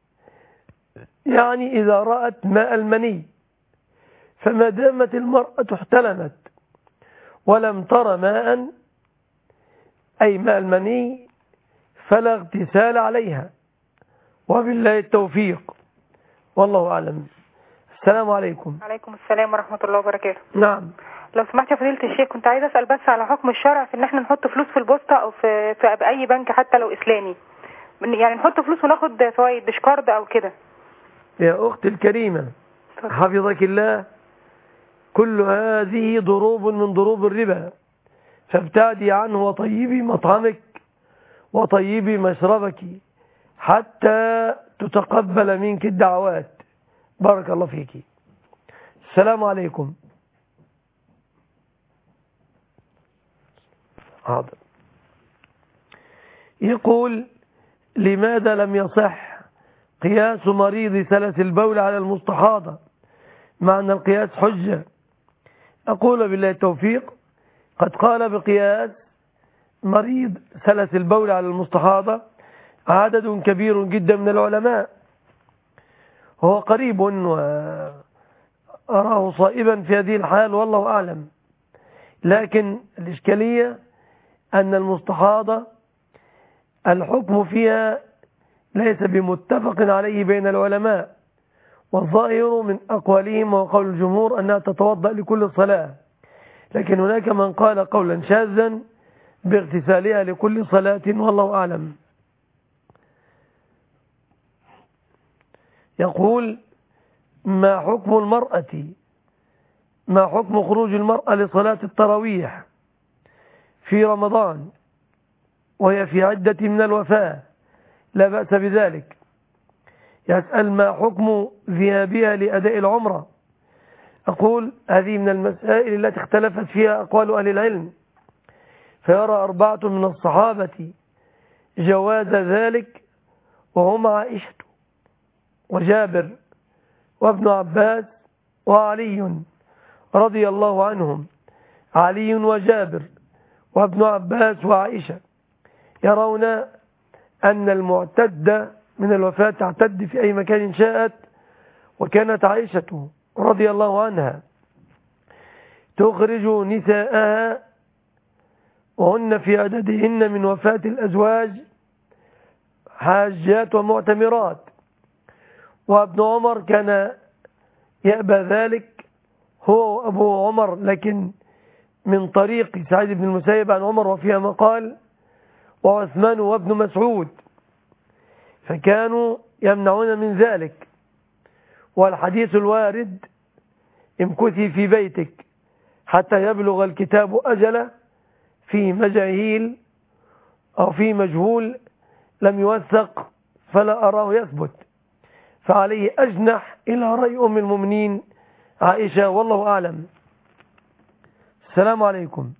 [SPEAKER 3] يعني إذا رأت ماء المني. فما دامت المرأة احتلمت ولم تر ماء أي ماء المني فلا اغتسال عليها، وبالله التوفيق، والله أعلم. السلام عليكم.
[SPEAKER 23] عليكم السلام ورحمة الله وبركاته.
[SPEAKER 3] نعم.
[SPEAKER 23] لو سمحت يا فضيلة الشيخ، كنت عايزة أسأل بس على حكم الشرع في إن احنا نحط فلوس في البوسطة أو في, في أي بنك حتى لو إسلامي، يعني نحط فلوس وناخد فوائد مش قرض أو كده.
[SPEAKER 3] يا أختي الكريمة حفظك الله، كل هذه ضروب من ضروب الربا، فابتعدي عنه وطيبي مطعمك وطيبي مشربك حتى تتقبل منك الدعوات. بارك الله فيك. السلام عليكم. حاضر. يقول: لماذا لم يصح قياس مريض سلس البول على المستحاضة مع أن القياس حجة؟ أقول بالله التوفيق: قد قال بقياس مريض سلس البول على المستحاضة عدد كبير جدا من العلماء، هو قريب وأراه صائبا في هذه الحال والله أعلم. لكن الإشكالية أن المستحاضة الحكم فيها ليس بمتفق عليه بين العلماء، والظاهر من أقوالهم وقول الجمهور أنها تتوضأ لكل صلاة، لكن هناك من قال قولا شاذا باغتسالها لكل صلاة والله أعلم. يقول: ما حكم المرأة ما حكم خروج المرأة لصلاة التراويح في رمضان وهي في عدة من الوفاة؟ لا بأس بذلك. يسأل: ما حكم ذهابها لأداء العمرة؟ أقول: هذه من المسائل التي اختلفت فيها أقوال أهل العلم، فيرى أربعة من الصحابة جواز ذلك، وهم عائشة وجابر وابن عباس وعلي رضي الله عنهم. علي وجابر وابن عباس وعائشة يرون أن المعتدة من الوفاة تعتد في أي مكان شاءت، وكانت عائشة رضي الله عنها تخرج نساءها وهن في عددهن من وفاة الأزواج حاجات ومعتمرات، وابن عمر كان يأبى ذلك هو وأبو عمر، لكن من طريق سعيد بن المسيب عن عمر وفيها مقال، وعثمان وابن مسعود، فكانوا يمنعون من ذلك. والحديث الوارد: امكثي في بيتك حتى يبلغ الكتاب أجله، في مجهيل أو في مجهول لم يوثق فلا أراه يثبت، فعليه أجنح إلى رأي أم المؤمنين عائشة والله أعلم. السلام عليكم.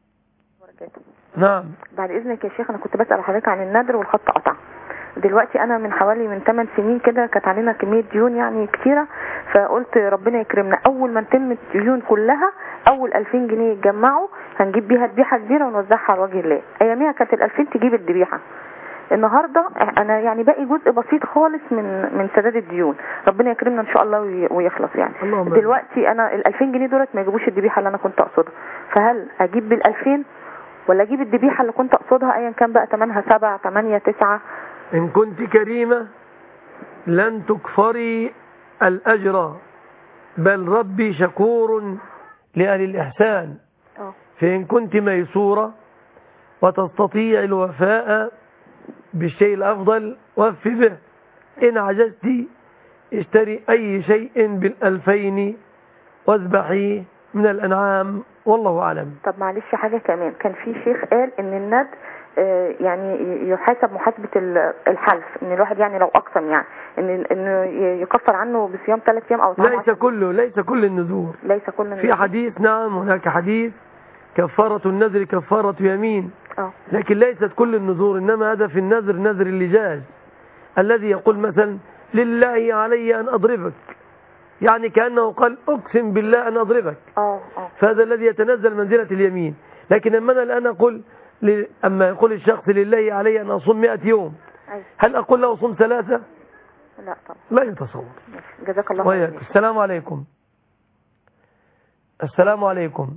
[SPEAKER 3] نعم.
[SPEAKER 7] بعد إذنك يا شيخ، أنا كنت بسأل حضرتك عن النذر والخط قطع. دلوقتي أنا من حوالي من ثمان سنين كده كانت علينا كمية ديون يعني كتيرة، فقلت ربنا يكرمنا أول ما نتم الديون كلها أول ألفين جنيه يتجمعوا هنجيب بيها ذبيحة كبيرة ونوزعها على وجه الله. أياميها كانت الألفين تجيب الذبيحة. النهاردة أنا يعني باقي جزء بسيط خالص من من سداد الديون، ربنا يكرمنا إن شاء الله ويخلص يعني. دلوقتي أنا الألفين جنيه دولت ما يجيبوش الذبيحة اللي أنا كنت أقصدها، فهل أجيب بالألفين ولا أجيب الذبيحة اللي كنت أقصدها أيا كان بقى ثمنها سبعة ثمانية تسعة؟
[SPEAKER 3] إن كنت كريمة لن تكفري الأجر، بل ربي شكور لأهل الإحسان. فإن كنت ميسورة وتستطيع الوفاء بالشيء الأفضل وف به، إن عجزت اشتري أي شيء بالألفين واذبحي من الأنعام والله أعلم.
[SPEAKER 7] طب معلش حاجة كمان، كان في شيخ قال إن الند يعني يحاسب محاسبة الحلف، ان الواحد يعني لو اقسم يعني ان انه يكفر عنه بصيام ثلاث ايام او
[SPEAKER 3] ليس كله ليس كل النذور
[SPEAKER 7] ليس كل النذور.
[SPEAKER 3] في حديث نعم هناك حديث كفارة النذر كفارة يمين،
[SPEAKER 7] أوه.
[SPEAKER 3] لكن ليست كل النذور، انما هذا في النذر نذر اللجاج الذي يقول مثلا لله علي ان اضربك، يعني كأنه قال اقسم بالله ان اضربك.
[SPEAKER 7] أوه. أوه.
[SPEAKER 3] فهذا الذي يتنزل منزلة اليمين. لكن اما انا الان اقول أما يقول الشخص لله علي أن أصوم مئة يوم، هل أقول له صوم ثلاثة؟
[SPEAKER 7] لا طبعا
[SPEAKER 3] لا يتصور.
[SPEAKER 7] جزاك الله خير.
[SPEAKER 3] السلام عليكم. السلام عليكم.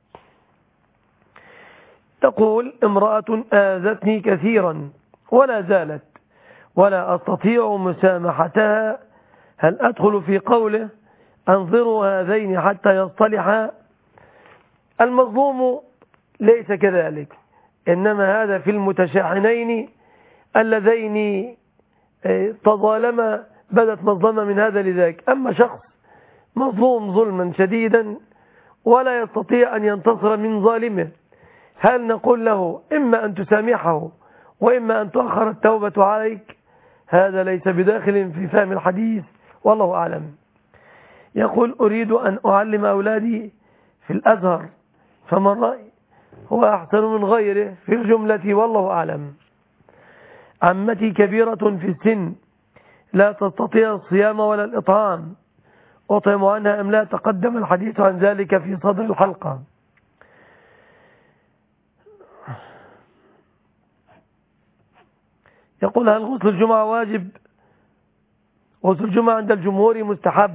[SPEAKER 3] تقول: امرأة آذتني كثيرا ولا زالت ولا أستطيع مسامحتها، هل أدخل في قوله أنظروا هذين حتى يصطلحا؟ المظلوم ليس كذلك، إنما هذا في المتشاحنين اللذين تظالما بدت مظلمة من هذا لذاك. أما شخص مظلوم ظلما شديدا ولا يستطيع أن ينتصر من ظالمه، هل نقول له إما أن تسامحه وإما أن تؤخر التوبة عليك؟ هذا ليس بداخل في فهم الحديث، والله أعلم. يقول أريد أن أعلم أولادي في الأزهر، فما الرأي؟ هو أحسن من غيره في الجملة، والله أعلم. عمتي كبيرة في السن لا تستطيع الصيام ولا الإطعام، أطعم عنها أم لا؟ تقدم الحديث عن ذلك في صدر الحلقة. يقول هل غسل الجمعة واجب؟ غسل الجمعة عند الجمهور مستحب،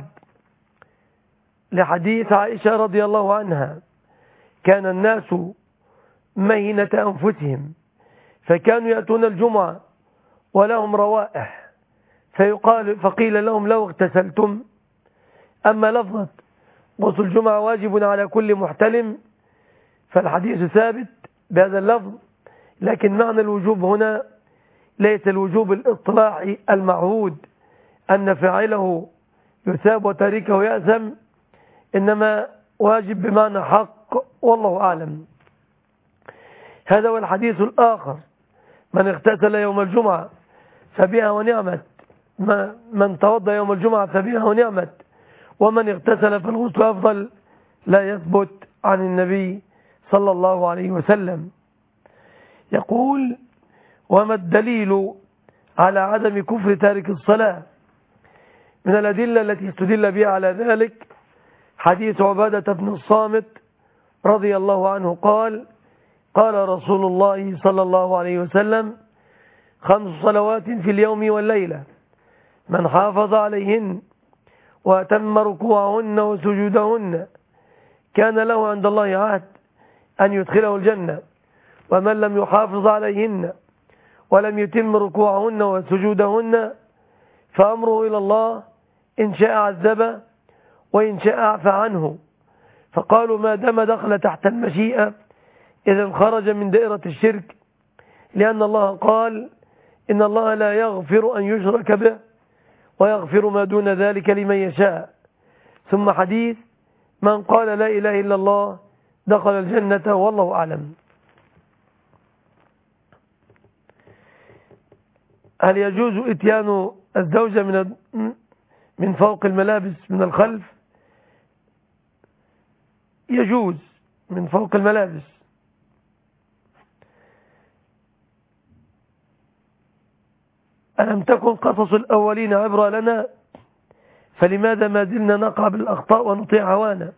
[SPEAKER 3] لحديث عائشة رضي الله عنها كان الناس مهنة أنفسهم فكانوا يأتون الجمعة ولهم روائح فيقال فقيل لهم لو اغتسلتم. أما لفظة غسل الجمعة واجب على كل محتلم فالحديث ثابت بهذا اللفظ، لكن معنى الوجوب هنا ليس الوجوب الاصطلاحي المعهود أن فاعله يثاب وتاركه يأثم، إنما واجب بمعنى حق، والله أعلم. هذا هو الحديث الآخر: من اغتسل يوم الجمعة فبها ونعمت، من توضى يوم الجمعة فبها ونعمت، ومن اغتسل فالغسل أفضل، لا يثبت عن النبي صلى الله عليه وسلم. يقول وما الدليل على عدم كفر تارك الصلاة؟ من الأدلة التي استدل بها على ذلك حديث عبادة بن الصامت رضي الله عنه قال قال رسول الله صلى الله عليه وسلم خمس صلوات في اليوم والليلة من حافظ عليهن وأتم ركوعهن وسجودهن كان له عند الله عهد أن يدخله الجنة، ومن لم يحافظ عليهن ولم يتم ركوعهن وسجودهن فأمره إلى الله إن شاء عذبه وإن شاء عفى عنه. فقالوا ما دام دخل تحت المشيئة إذا خرج من دائرة الشرك، لأن الله قال إن الله لا يغفر أن يشرك به ويغفر ما دون ذلك لمن يشاء. ثم حديث من قال لا إله إلا الله دخل الجنة، والله أعلم. هل يجوز إتيان الزوجة من من فوق الملابس من الخلف؟ يجوز من فوق الملابس. ألم تكن قصص الأولين عبرة لنا؟ فلماذا ما زلنا نقع بالأخطاء ونطيع هوانا؟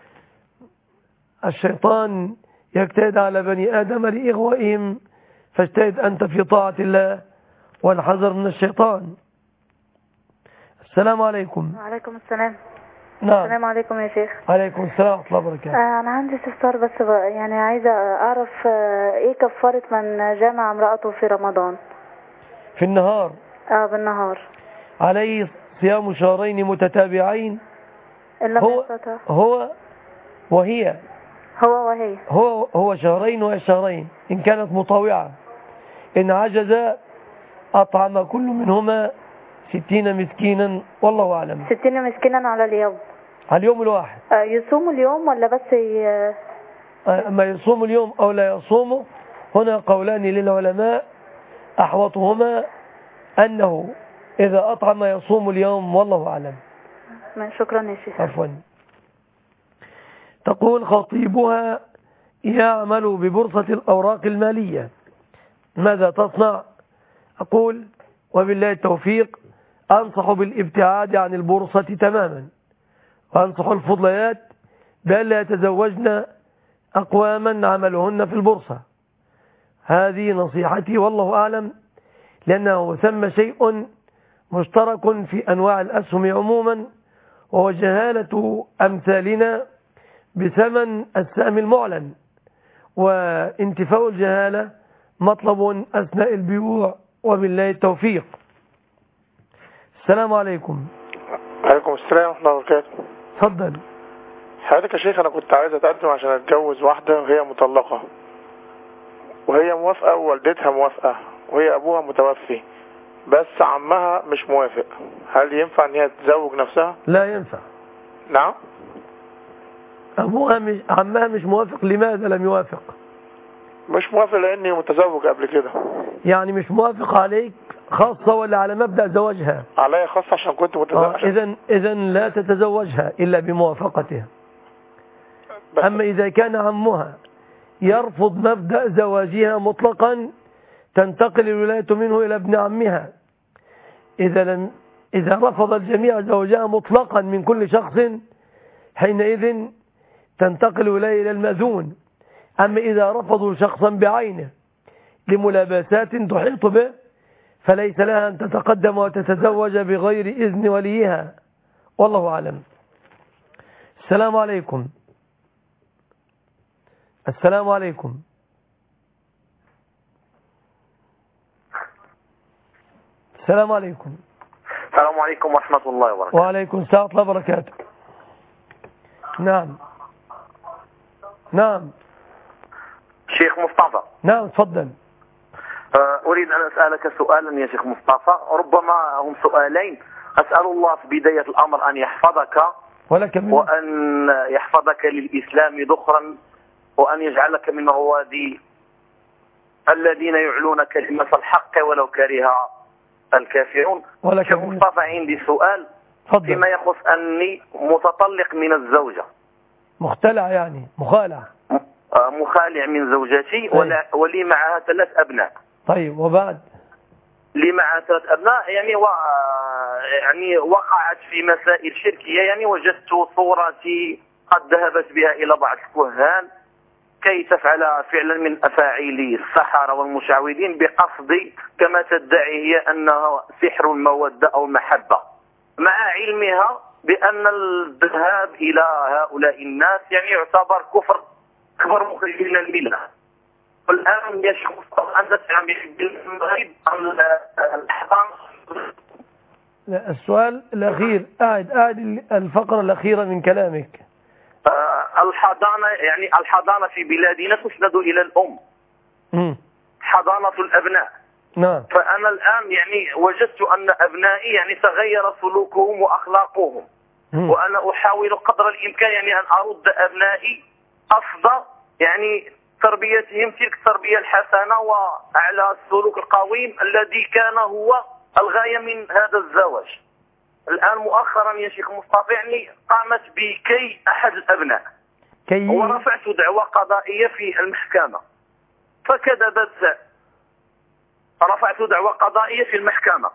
[SPEAKER 3] الشيطان يجتهد على بني آدم لإغوائهم، فاجتهد أنت في طاعة الله والحذر من الشيطان. السلام عليكم.
[SPEAKER 1] وعليكم السلام.
[SPEAKER 3] نعم.
[SPEAKER 1] السلام عليكم يا شيخ.
[SPEAKER 3] عليكم السلام ورحمة الله وبركاته.
[SPEAKER 1] آه أنا عندي استفسار بس بقى، يعني عايزة أعرف آه إيه كفارة من جامع امرأته في رمضان؟
[SPEAKER 3] في النهار.
[SPEAKER 1] اه بالنهار.
[SPEAKER 3] عليه صيام شهرين متتابعين.
[SPEAKER 1] إلا
[SPEAKER 3] هو هو وهي
[SPEAKER 1] هو وهي
[SPEAKER 3] هو هو شهرين وهي شهرين إن كانت مطاوعة. إن عجز أطعم كل منهما ستين مسكينا، والله أعلم.
[SPEAKER 1] ستين مسكينا على اليوم،
[SPEAKER 3] على اليوم الواحد.
[SPEAKER 1] آه يصوم اليوم ولا بس ي...
[SPEAKER 3] أما يصوم اليوم أو لا يصومه، هنا قولان للعلماء، أحوطهما أنه إذا أطعم يصوم اليوم، والله أعلم.
[SPEAKER 1] شكرا يا شيخ.
[SPEAKER 3] عفوا. تقول خطيبها يعمل ببورصة الأوراق المالية، ماذا تصنع؟ أقول وبالله التوفيق أنصح بالابتعاد عن البورصة تماما، وأنصح الفضليات بأن لا يتزوجن أقواما عملهن في البورصة. هذه نصيحتي والله أعلم، لأنه ثم شيء مشترك في أنواع الأسهم عموما، وهو جهالة أمثالنا بثمن السهم المعلن، وانتفاء الجهالة مطلب أثناء البيوع، وبالله التوفيق. السلام عليكم.
[SPEAKER 2] عليكم السلام ورحمة الله وبركاته.
[SPEAKER 3] تفضل.
[SPEAKER 2] حضرتك يا شيخ، أنا كنت عايز أتقدم عشان أتجوز واحدة وهي مطلقة، وهي موافقة ووالدتها موافقة، وهي أبوها متوفي، بس عمها مش موافق. هل ينفع ان هي تزوج نفسها؟
[SPEAKER 3] لا ينفع.
[SPEAKER 2] نعم.
[SPEAKER 3] أبوها مش عمها مش موافق، لماذا لم يوافق؟
[SPEAKER 2] مش موافق لاني متزوج قبل كده.
[SPEAKER 3] يعني مش موافق عليك خاصة ولا على مبدأ زواجها؟
[SPEAKER 2] عليا خاصة عشان كنت متزوج.
[SPEAKER 3] إذن إذن لا تتزوجها إلا بموافقتها. أما إذا كان عمها يرفض مبدأ زواجها مطلقا تنتقل الولاية منه إلى ابن عمها. إذا لم إذا رفض الجميع زوجها مطلقا من كل شخص حينئذ تنتقل الولاية إلى المأذون. أما إذا رفضوا شخصا بعينه لملابسات تحيط به فليس لها أن تتقدم وتتزوج بغير إذن وليها، والله أعلم. السلام عليكم. السلام عليكم. السلام عليكم.
[SPEAKER 4] السلام عليكم ورحمة الله وبركاته.
[SPEAKER 3] وعليكم السلام ورحمة الله وبركاته. نعم نعم
[SPEAKER 4] شيخ مصطفى.
[SPEAKER 3] نعم تفضل.
[SPEAKER 4] أريد أن أسألك سؤالا يا شيخ مصطفى، ربما هم سؤالين. أسأل الله في بداية الأمر أن يحفظك
[SPEAKER 3] ولك من
[SPEAKER 4] وأن يحفظك للإسلام ذخرا، وأن يجعلك من رواد الذين يعلون كلمة الحق ولو كره الكافرون. شيخ مصطفى عندي سؤال
[SPEAKER 3] فضل.
[SPEAKER 4] فيما يخص أني متطلق من الزوجة،
[SPEAKER 3] مختلع يعني مخالع
[SPEAKER 4] مخالع من زوجتي. طيب. ولي معها ثلاث أبناء.
[SPEAKER 3] طيب وبعد؟
[SPEAKER 4] لي معها ثلاث أبناء يعني و... يعني وقعت في مسائل شركية. يعني وجدت صورتي قد ذهبت بها إلى بعض الكهان كي تفعل فعلا من أفاعيل السحرة والمشعوذين بقصد كما تدعي هي أنها سحر المودة أو المحبة، مع علمها بأن الذهاب إلى هؤلاء الناس يعني يعتبر كفر كبر مخرج من الملة. والآن يا شيخ مصطفى أنت تعمل بالمغرب عن الحضانة.
[SPEAKER 3] لا السؤال الأخير، أعد أعد الفقرة الأخيرة من كلامك.
[SPEAKER 4] الحضانة يعني الحضانة في بلادنا تسند إلى الأم.
[SPEAKER 3] م.
[SPEAKER 4] حضانة الأبناء.
[SPEAKER 3] نعم.
[SPEAKER 4] فأنا الآن يعني وجدت أن أبنائي يعني تغير سلوكهم وأخلاقهم. م. وأنا أحاول قدر الإمكان يعني أن أرد أبنائي أفضل يعني تربيتهم تلك التربية الحسنة وعلى السلوك القويم الذي كان هو الغاية من هذا الزواج. الآن مؤخرا يا شيخ مصطفى يعني قامت بكي أحد الأبناء
[SPEAKER 3] كي
[SPEAKER 4] ورفعت دعوى قضائية في المحكمة فكذبت. رفعت دعوى قضائية في المحكمة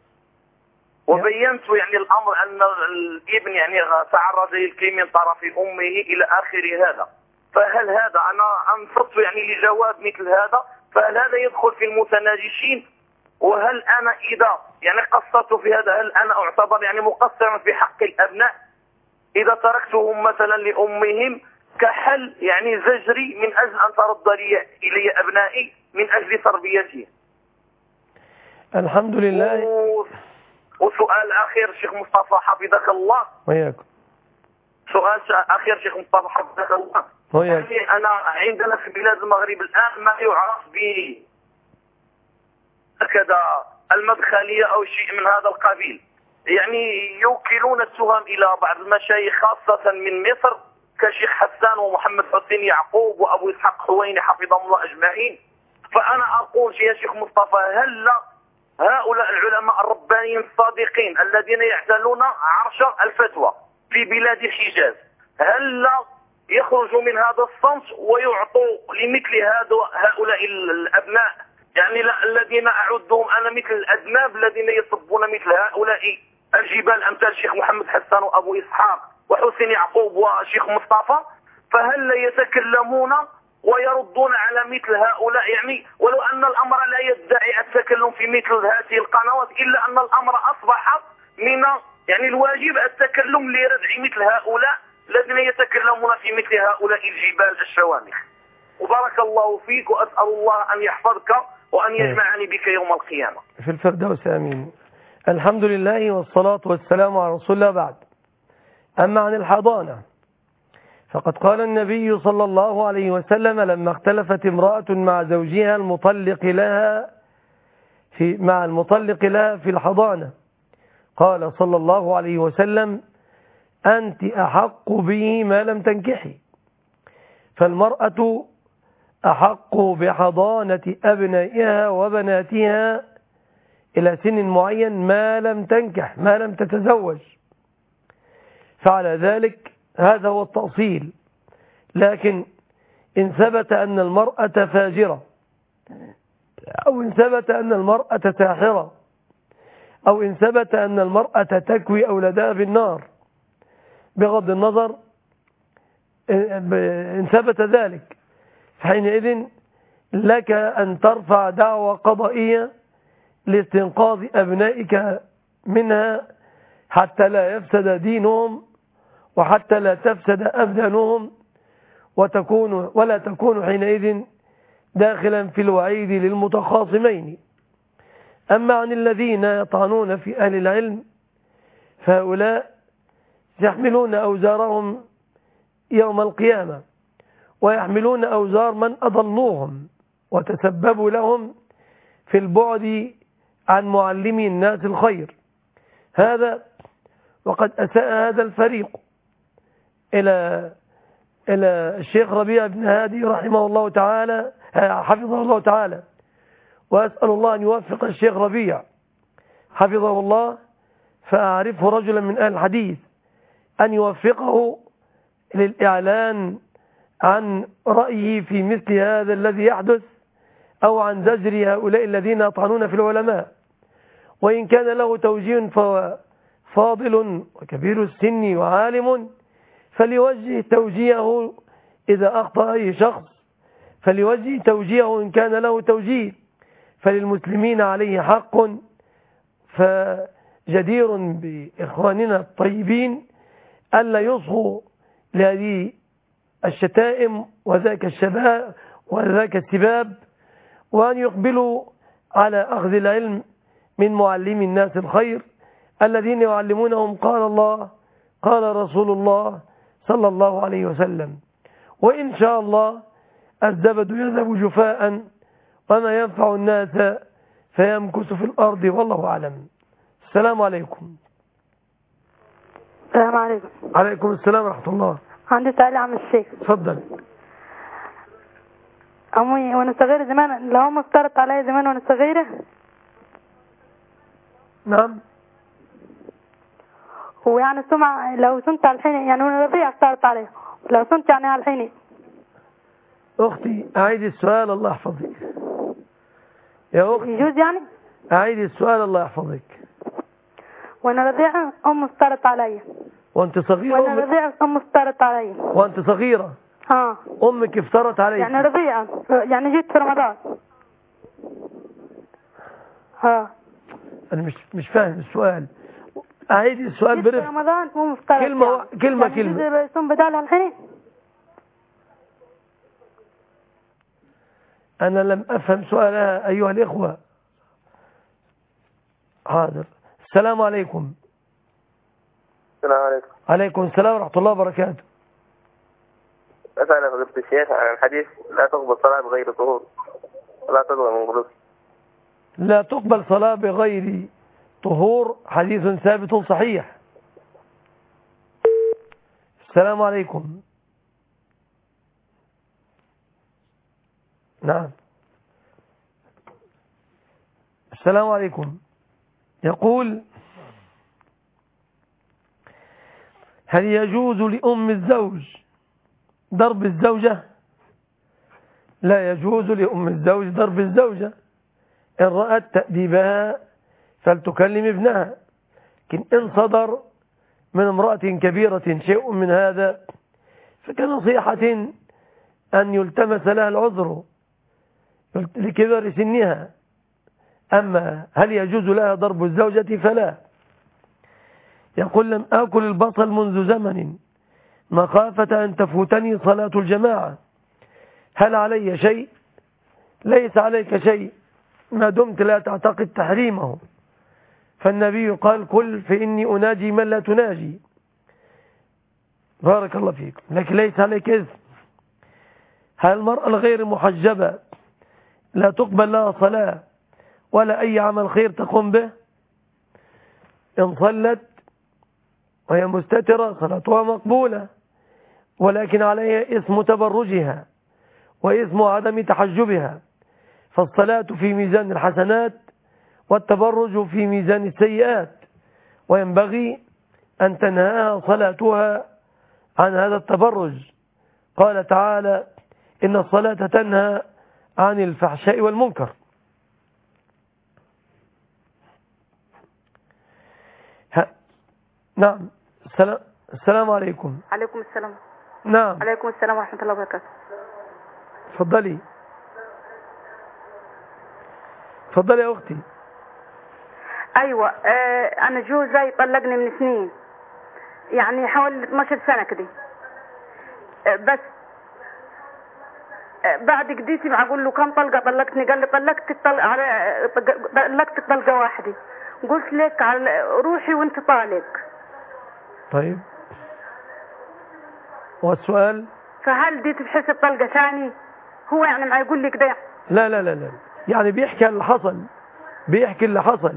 [SPEAKER 4] وبينت يعني الأمر أن الابن يعني تعرض للكي من طرف أمه إلى آخر هذا. فهل هذا أنا أنصت يعني لجواب مثل هذا؟ فهل هذا يدخل في المتناجشين؟ وهل أنا إذا يعني قصرت في هذا هل أنا أعتبر يعني مقصرا في حق الأبناء إذا تركتهم مثلا لأمهم كحل يعني زجري من أجل أن ترد لي إلي أبنائي من أجل تربيتهم؟
[SPEAKER 3] الحمد لله.
[SPEAKER 4] و... وسؤال أخير شيخ مصطفى حفظك الله
[SPEAKER 3] وياكم.
[SPEAKER 4] سؤال أخير شيخ مصطفى حفظك الله
[SPEAKER 3] وياكم.
[SPEAKER 4] يعني أنا عندنا في بلاد المغرب الآن ما يعرف ب هكذا المدخلية أو شيء من هذا القبيل. يعني يوكلون التهم إلى بعض المشايخ خاصة من مصر كشيخ حسان ومحمد حسين يعقوب وأبو إسحاق حويني حفظهم الله أجمعين. فأنا أقول يا شيخ مصطفى هل هؤلاء العلماء الربانيين الصادقين الذين يعتلون عرش الفتوى في بلاد الحجاز هل يخرجوا من هذا الصمت ويعطوا لمثل هؤلاء الأبناء يعني الذين أعدهم أنا مثل الأذناب الذين يصبون مثل هؤلاء الجبال أمثال الشيخ محمد حسان وأبو إسحاق وحسين يعقوب وشيخ مصطفى؟ فهل لا يتكلمون ويردون على مثل هؤلاء يعني ولو أن الأمر لا يدعي التكلم في مثل هذه القنوات إلا أن الأمر أصبح من يعني الواجب التكلم لردع مثل هؤلاء الذين يتكلمون في مثل هؤلاء الجبال الشوامخ. وبارك الله فيك وأسأل الله أن يحفظك وأن يجمعني بك يوم القيامة
[SPEAKER 3] في الفردوس آمين. الحمد لله والصلاة والسلام على رسول الله. بعد، أما عن الحضانة فقد قال النبي صلى الله عليه وسلم لما اختلفت امرأة مع زوجها المطلق لها في مع المطلق لها في الحضانة قال صلى الله عليه وسلم أنت أحق به ما لم تنكحي. فالمرأة أحق بحضانة أبنائها وبناتها إلى سن معين ما لم تنكح، ما لم تتزوج. فعلى ذلك هذا هو التأصيل. لكن إن ثبت أن المرأة فاجرة، أو إن ثبت أن المرأة ساحرة، أو إن ثبت أن المرأة تكوي أولادها بالنار، بغض النظر إن ثبت ذلك، فحينئذ لك أن ترفع دعوى قضائية لاستنقاذ أبنائك منها حتى لا يفسد دينهم وحتى لا تفسد أبدانهم، وتكون ولا تكون حينئذ داخلا في الوعيد للمتخاصمين. أما عن الذين يطعنون في أهل العلم فهؤلاء يحملون أوزارهم يوم القيامة، ويحملون أوزار من أضلوهم وتسببوا لهم في البعد عن معلمي الناس الخير. هذا وقد أساء هذا الفريق إلى إلى الشيخ ربيع بن هادي رحمه الله تعالى حفظه الله تعالى، وأسأل الله أن يوفق الشيخ ربيع حفظه الله، فأعرفه رجلا من أهل الحديث، أن يوفقه للإعلان عن رأيه في مثل هذا الذي يحدث، أو عن زجر هؤلاء الذين يطعنون في العلماء. وإن كان له توجيه فهو فاضل وكبير السن وعالم، فليوجه توجيهه إذا أخطأ أي شخص، فليوجه توجيهه إن كان له توجيه، فللمسلمين عليه حق. فجدير بإخواننا الطيبين ألا يصغوا لهذه الشتائم وذاك الشباب وذاك السباب، وأن يقبلوا على أخذ العلم من معلمي الناس الخير الذين يعلمونهم قال الله قال رسول الله صلى الله عليه وسلم. وإن شاء الله الزبد يذهب جفاء وما ينفع الناس فيمكث في الأرض، والله أعلم. السلام عليكم.
[SPEAKER 5] السلام عليكم.
[SPEAKER 3] عليكم السلام ورحمة الله.
[SPEAKER 5] عندي سؤال يا عم الشيخ.
[SPEAKER 3] اتفضل.
[SPEAKER 5] أمي وأنا صغيرة زمان، لو أمي افترضت عليا زمان وأنا صغيرة.
[SPEAKER 3] نعم.
[SPEAKER 5] هو يعني سمع لو سنت على الحين، يعني وأنا رضيع افترضت عليا، لو سنت يعني على الحين.
[SPEAKER 3] أختي أعيد السؤال الله يحفظك. يا أختي
[SPEAKER 5] يجوز يعني؟
[SPEAKER 3] أعيد السؤال الله يحفظك.
[SPEAKER 5] وأنا رضيعة أمي افترضت عليا.
[SPEAKER 3] وأنت صغيرة؟
[SPEAKER 5] وأنا رضيعة أمي افترضت عليا.
[SPEAKER 3] وأنت صغيرة؟
[SPEAKER 5] ها.
[SPEAKER 3] أمك افترضت عليك؟
[SPEAKER 5] يعني رضيعة، يعني جيت في رمضان. ها.
[SPEAKER 3] أنا مش مش فاهم السؤال. أعيد السؤال برفق.
[SPEAKER 5] في رمضان أمي افترضت.
[SPEAKER 3] كلمة
[SPEAKER 5] يعني.
[SPEAKER 3] و... كلمة
[SPEAKER 5] يعني
[SPEAKER 3] كلمة.
[SPEAKER 5] يعني يصوم بدالها الحين؟
[SPEAKER 3] أنا لم أفهم سؤالها أيها الإخوة. حاضر. السلام عليكم.
[SPEAKER 6] السلام عليكم.
[SPEAKER 3] عليكم السلام ورحمة الله وبركاته.
[SPEAKER 6] أسأل فضيلة الشيخ عن الحديث لا تقبل صلاة بغير طهور ولا تقبل من غلوس.
[SPEAKER 3] لا تقبل صلاة بغير طهور، حديث ثابت صحيح. السلام عليكم. نعم. السلام عليكم. يقول: هل يجوز لأم الزوج ضرب الزوجة؟ لا يجوز لأم الزوج ضرب الزوجة. إن رأت تأديبها فلتكلم ابنها، لكن إن صدر من امرأة كبيرة شيء من هذا فكنصيحة أن يلتمس لها العذر لكبر سنها. أما هل يجوز لها ضرب الزوجة فلا. يقول: لم آكل البصل منذ زمن مخافة أن تفوتني صلاة الجماعة، هل علي شيء؟ ليس عليك شيء ما دمت لا تعتقد تحريمه، فالنبي قال: كل فإني أناجي من لا تناجي. بارك الله فيكم. لكن ليس عليك إذن. هل المرأة الغير محجبة لا تقبل لها صلاة ولا أي عمل خير تقوم به؟ إن صلت وهي مستترة صلاتها مقبولة، ولكن عليها اسم تبرجها واسم عدم تحجبها، فالصلاة في ميزان الحسنات والتبرج في ميزان السيئات، وينبغي أن تنهاها صلاتها عن هذا التبرج. قال تعالى: إن الصلاة تنهى عن الفحشاء والمنكر. ها. نعم. السلام, السلام عليكم.
[SPEAKER 8] عليكم السلام.
[SPEAKER 3] نعم.
[SPEAKER 8] عليكم السلام ورحمة الله وبركاته.
[SPEAKER 3] تفضلي تفضلي يا أختي.
[SPEAKER 8] أيوة، آه أنا جوزي طلقني من سنين، يعني حوالي اثناشر سنة كده، آه بس آه بعد جديتي بقول له كم طلقة طلقتني؟ قال لي طلقت الطلقة على طلقت طلقة واحدة. قلت لك على روحي وانت طالق.
[SPEAKER 3] طيب، والسؤال؟
[SPEAKER 8] فهل دي تتحسب طلقة ثاني؟ هو يعني ما يقول لك ده؟
[SPEAKER 3] لا لا لا لا، يعني بيحكي اللي حصل، بيحكي اللي حصل.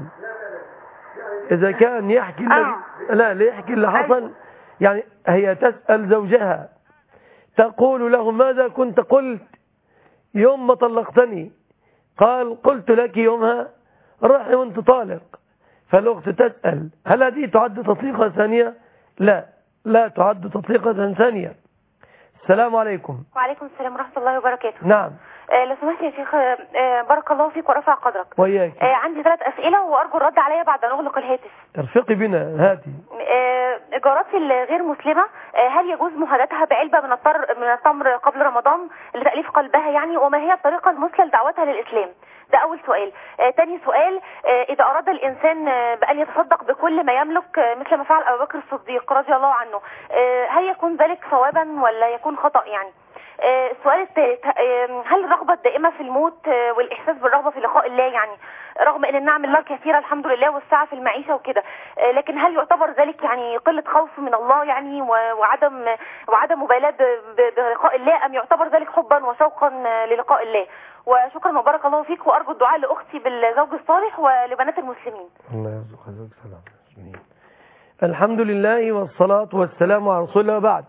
[SPEAKER 3] إذا كان يحكي
[SPEAKER 8] آه.
[SPEAKER 3] لا لا يحكي اللي حصل. أيوة. يعني هي تسأل زوجها تقول له: ماذا كنت قلت يوم ما طلقتني؟ قال: قلت لك يومها روحي وانت طالق. فالأخت تسأل: هل هذه تعد تطليقة ثانية؟ لا، لا تعد تطليقة ثانية. السلام عليكم.
[SPEAKER 9] وعليكم السلام ورحمة الله وبركاته.
[SPEAKER 3] نعم.
[SPEAKER 9] آه لو سمحت يا شيخ، آه بارك الله فيك ورفع قدرك.
[SPEAKER 3] وياك.
[SPEAKER 9] آه عندي ثلاث أسئلة وأرجو الرد عليا بعد أن أغلق الهاتف.
[SPEAKER 3] ارفقي بنا، هاتي.
[SPEAKER 9] آه جارتي الغير مسلمة، آه هل يجوز مهادتها بعلبة من التمر من التمر قبل رمضان لتأليف قلبها يعني؟ وما هي الطريقة المثلى لدعوتها للإسلام؟ ده أول سؤال. آه تاني سؤال: آه إذا أراد الإنسان آه بأن يتصدق بكل ما يملك آه مثل ما فعل أبو بكر الصديق رضي الله عنه، آه هل يكون ذلك صوابا ولا يكون خطأ يعني؟ آه السؤال الثالث: آه هل الرغبة الدائمة في الموت آه والإحساس بالرغبة في لقاء الله، يعني رغم أن النعم الله كثيرة الحمد لله والسعة في المعيشة وكده، آه لكن هل يعتبر ذلك يعني قلة خوف من الله يعني وعدم وعدم مبالاة بلقاء الله، أم يعتبر ذلك حبا وشوقا للقاء الله؟ وشكرا وبارك الله فيك، وأرجو الدعاء لأختي بالزوج الصالح ولبنات المسلمين.
[SPEAKER 3] الله يرزقك زوج صالح. الحمد لله والصلاة والسلام على رسول الله. بعد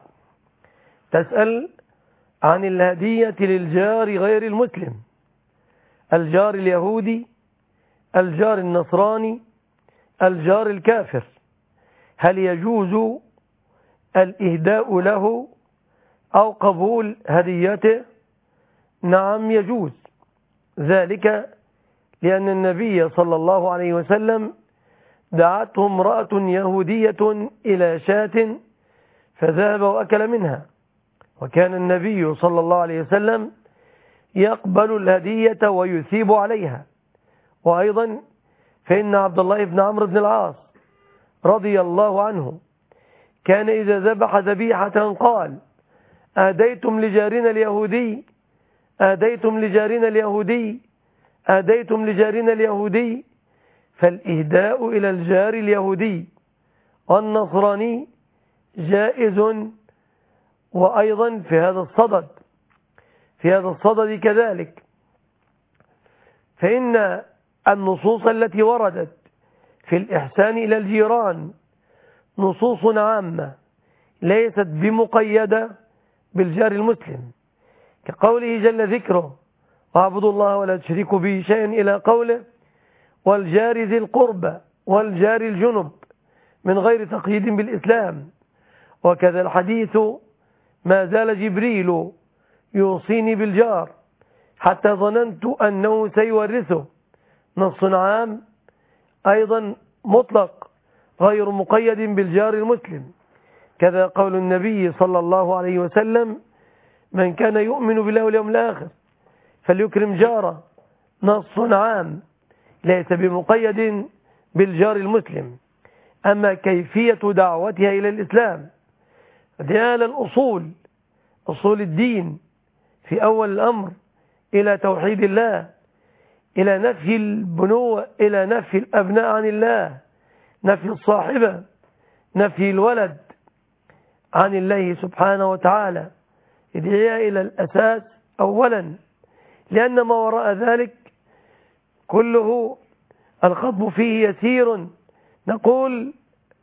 [SPEAKER 3] تسأل عن الهدية للجار غير المسلم، الجار اليهودي، الجار النصراني، الجار الكافر، هل يجوز الإهداء له أو قبول هديته؟ نعم يجوز ذلك، لأن النبي صلى الله عليه وسلم دعته امرأة يهودية إلى شاة فذهب وأكل منها، وكان النبي صلى الله عليه وسلم يقبل الهدية ويثيب عليها. وأيضا فإن عبد الله بن عمرو بن العاص رضي الله عنه كان إذا ذبح ذبيحة قال: أهديتم لجارنا اليهودي، أهديتم لجارنا اليهودي، أهديتم لجارنا اليهودي. فالإهداء إلى الجار اليهودي والنصراني جائز. وأيضا في هذا الصدد في هذا الصدد كذلك، فإن النصوص التي وردت في الإحسان إلى الجيران نصوص عامة ليست بمقيدة بالجار المسلم، كقوله جل ذكره: واعبدوا الله ولا تشركوا به شيئا، إلى قوله: والجار ذي القربى والجار الجنب، من غير تقييد بالإسلام. وكذا الحديث: ما زال جبريل يوصيني بالجار حتى ظننت أنه سيورثه، نص عام أيضا مطلق غير مقيد بالجار المسلم. كذا قول النبي صلى الله عليه وسلم: من كان يؤمن بالله واليوم الآخر فليكرم جاره، نص عام ليس بمقيد بالجار المسلم. أما كيفية دعوتها إلى الإسلام ديال الأصول، أصول الدين، في أول الأمر إلى توحيد الله، إلى نفي البنوة، إلى نفي الأبناء عن الله، نفي الصاحبة، نفي الولد عن الله سبحانه وتعالى، إدعاء إلى الأساس أولا، لأن ما وراء ذلك كله الخطب فيه يسير. نقول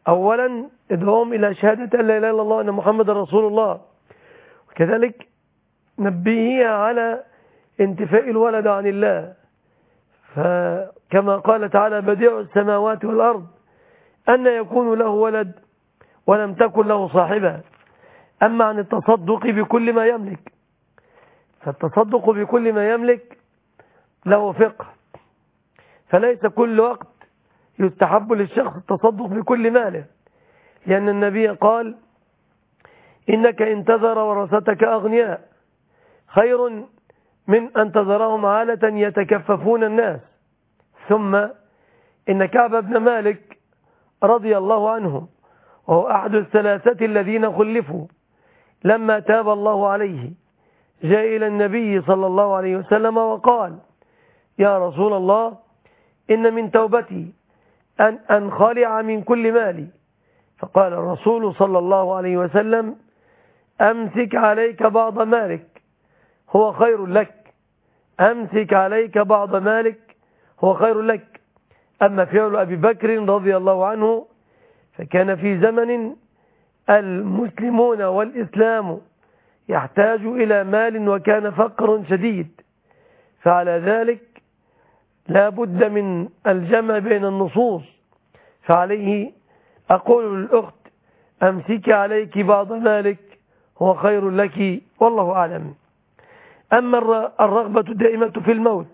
[SPEAKER 3] أولا ادعوهم إلى شهادة أن لا إله إلا الله وأن محمد رسول الله، وكذلك نبهيها على انتفاء الولد عن الله، فكما قال تعالى بديع السماوات والأرض أن يكون له ولد ولم تكن له صاحبة. أما عن التصدق بكل ما يملك، فالتصدق بكل ما يملك له فقه، فليس كل وقت يستحب للشخص التصدق بكل ماله، لأن النبي قال إنك إن تذر ورثتك أغنياء خير من أن تذرهم عالة يتكففون الناس. ثم إن كعب بن مالك رضي الله عنه وهو أحد الثلاثة الذين خلفوا لما تاب الله عليه جاء إلى النبي صلى الله عليه وسلم وقال يا رسول الله إن من توبتي أن أنخلع من كل مالي. فقال الرسول صلى الله عليه وسلم أمسك عليك بعض مالك هو خير لك، أمسك عليك بعض مالك هو خير لك. أما فعل أبي بكر رضي الله عنه فكان في زمن المسلمون والإسلام يحتاج إلى مال وكان فقر شديد، فعلى ذلك لا بد من الجمع بين النصوص. فعليه أقول للأخت أمسك عليك بعض مالك هو خير لك والله أعلم. أما الرغبة الدائمة في الموت